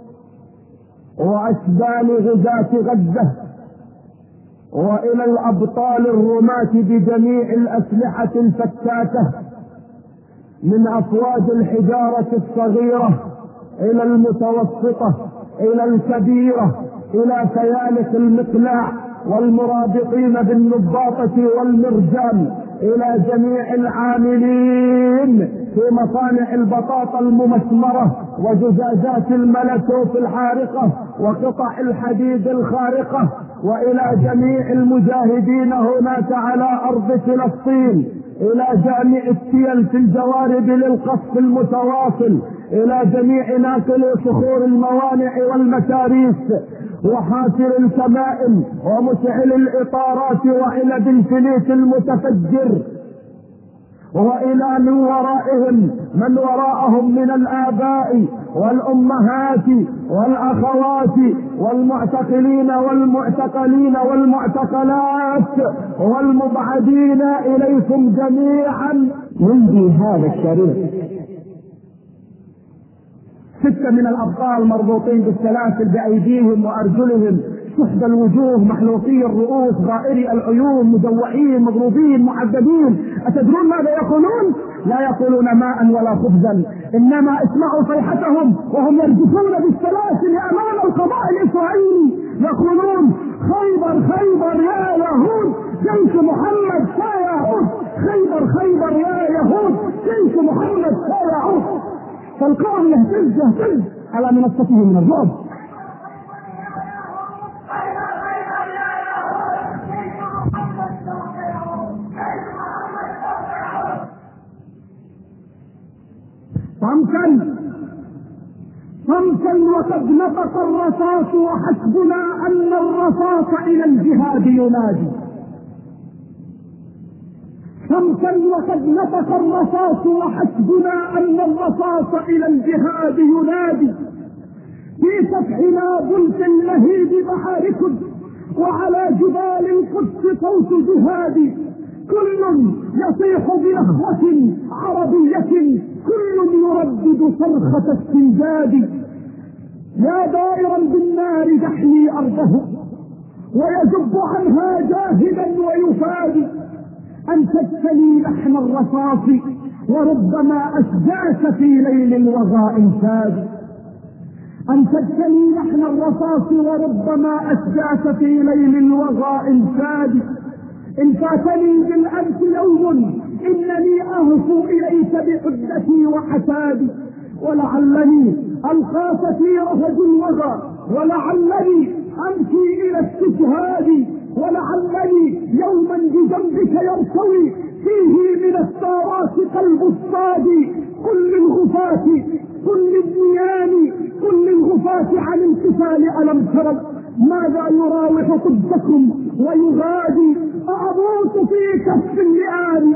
وأشبال غزاة غزة، وإلى الأبطال الرماة بجميع الأسلحة الفتاكة من أفواج الحجارة الصغيرة إلى المتوسطة إلى الكبيرة، إلى فيالك المقلاع والمرابطين بالنباطة والمرجان، إلى جميع العاملين في مصانع البطاطا الممسمرة وزجاجات الملتوف الحارقة وقطع الحديد الخارقة، وإلى جميع المجاهدين هناك على أرض فلسطين، إلى جميع السيل في الجوارب للقصف المتواصل، إلى جميع ناقلي صخور الموانع والمتاريس وحافر الكمائم ومشعل الإطارات وعلب الفليت المتفجر، وإلى من ورائهم من وراءهم من الآباء والأمهات والأخوات والمعتقلين والمعتقلين والمعتقلات والمبعدين إليكم جميعا. ننهي هذا الشريط 6 من الأبطال مربوطين بالسلاسل بأيديهم وأرجلهم، سحب الوجوه، محلوقي الرؤوس، غائري العيون، مجوعين، مضروبين، معذبين. أتدرون ماذا يقولون؟ لا يقولون ماء ولا خبزا، إنما اسمعوا صيحتهم وهم يرجفون بالسلاسل أمام القضاء الإسرائيلي، يقولون: خيبر خيبر يا يهود، جيش محمد سيعود، خيبر خيبر يا يهود، جيش محمد سيعود. فالقوم يهتز على منصته من الرعب. صمتا وقد نطق الرصاص، وحسبنا أن الرصاص إلى الجهاد ينادي. صمتا وقد نطق الرصاص، وحسبنا أن الرصاص إلى الجهاد ينادي. في سفحنا بلد اللهيب محارك، وعلى جبال القدس صوت جهاد. كل يصيح بنهضة عربية، كل يردد صرخة السنجاد. يا دائرا بالنار دحلي أرضه، ويجب عنها جاهدا ويفادي. أنشدتني لحن الرصاص، وربما أسجاك في ليل الوغى إنشاد. أنشدتني لحن الرصاص، وربما أسجاك في ليل الوغى إنشاد. إن فاتني بالأمس يوم إنني أهفو إليك بحدتي وحسادي، ولعلني ألقاك في رهج الوغى، ولعلني أمشي إلى استشهاد، ولعلني يوما بجنبك يرتوي فيه من الثارات قلب الصاد. قل للغفاة، قل للنيام، قل للغفاة عن امتثال ألم تروا ماذا يراوح قدكم ويغادي. أعبوت في كف اللئام،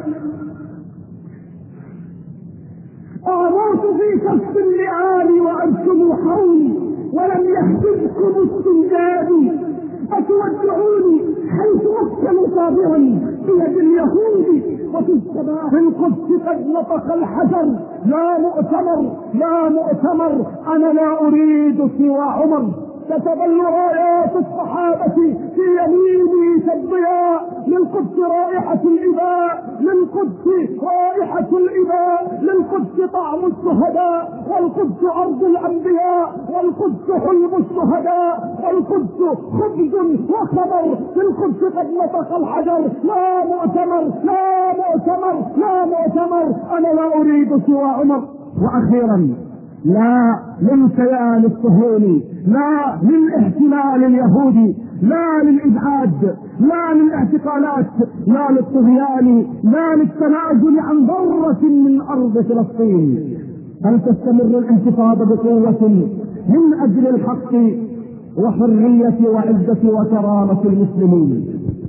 أعبوت في كف اللئام، وأنتم حولي ولم يحجزكم السنجاد. أتودعوني حيث أكل صابرا بيد اليهود، وفي السماء في القدس قد نطق الحجر: لا مؤتمر لا مؤتمر، أنا لا أريد سوى عمر. تتبل رايات الصحابة في يميني كالضياء، للقدس رائحة الإباء، للقدس رائحة الإباء، للقدس طعم الشهداء، والقدس أرض الأنبياء، والقدس حلم الشهداء، والقدس خبز وخمر. في القدس قد نطق الحجر: لا مؤتمر لا مؤتمر لا مؤتمر، أنا لا أريد سوى عمر. وأخيرا، لا للكيان الصهيوني، لا للاحتلال اليهودي، لا للإبعاد، لا للاعتقالات، لا للطغيان، لا للتنازل عن ذرة من أرض فلسطين. هل تستمر الانتفاضة بقوة من أجل الحق وحرية وعزة وكرامة المسلمين؟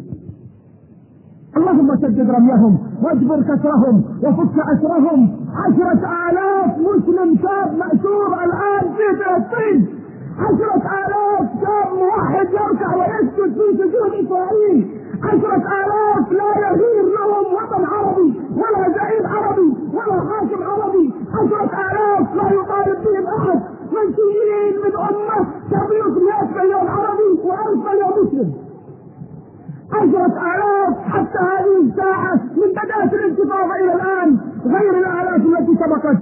اللهم سدد رميهم واجبر كسرهم وفك أسرهم. 10,000 مسلم شاب مأسور الآن في فلسطين، 10,000 شاب موحد يركع ويسجد في سجود إسرائيل، 10,000 لا يغير لهم وطن عربي ولا زعيم عربي ولا حاكم عربي، 10,000 لا يطالب بهم أحد، منسيين من أمة تبلغ 100 مليون عربي و1000 مليون مسلم. 10,000 حتى هذه الساعة من بداية الانتفاضة إلى الآن، غير الآلاف التي سبقت.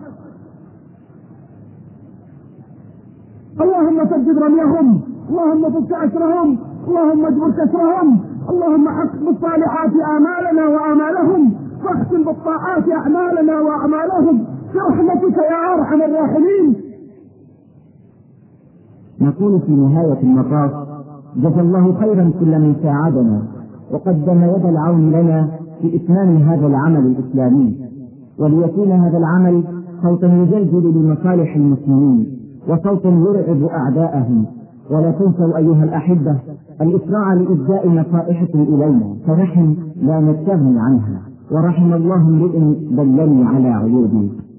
اللهم سدد رميهم، اللهم فك أسرهم، اللهم اجبر كسرهم، اللهم حقق بالصالحات آمالنا وآمالهم، واختم بالطاعات أعمالنا وأعمالهم برحمتك يا أرحم الراحمين. نقول في نهاية المطاف: جزا الله خيرا كل من ساعدنا وقدم يد العون لنا في إتمام هذا العمل الإسلامي، وليكون هذا العمل صوتا يجلجل لمصالح المسلمين وصوتا يرعب أعداءهم. ولا تنسوا أيها الأحبة الإسراع لإبداء نصائحكم إلينا، فنحن لا نستغني عنها، ورحم الله امرئ دلني على عيوبي.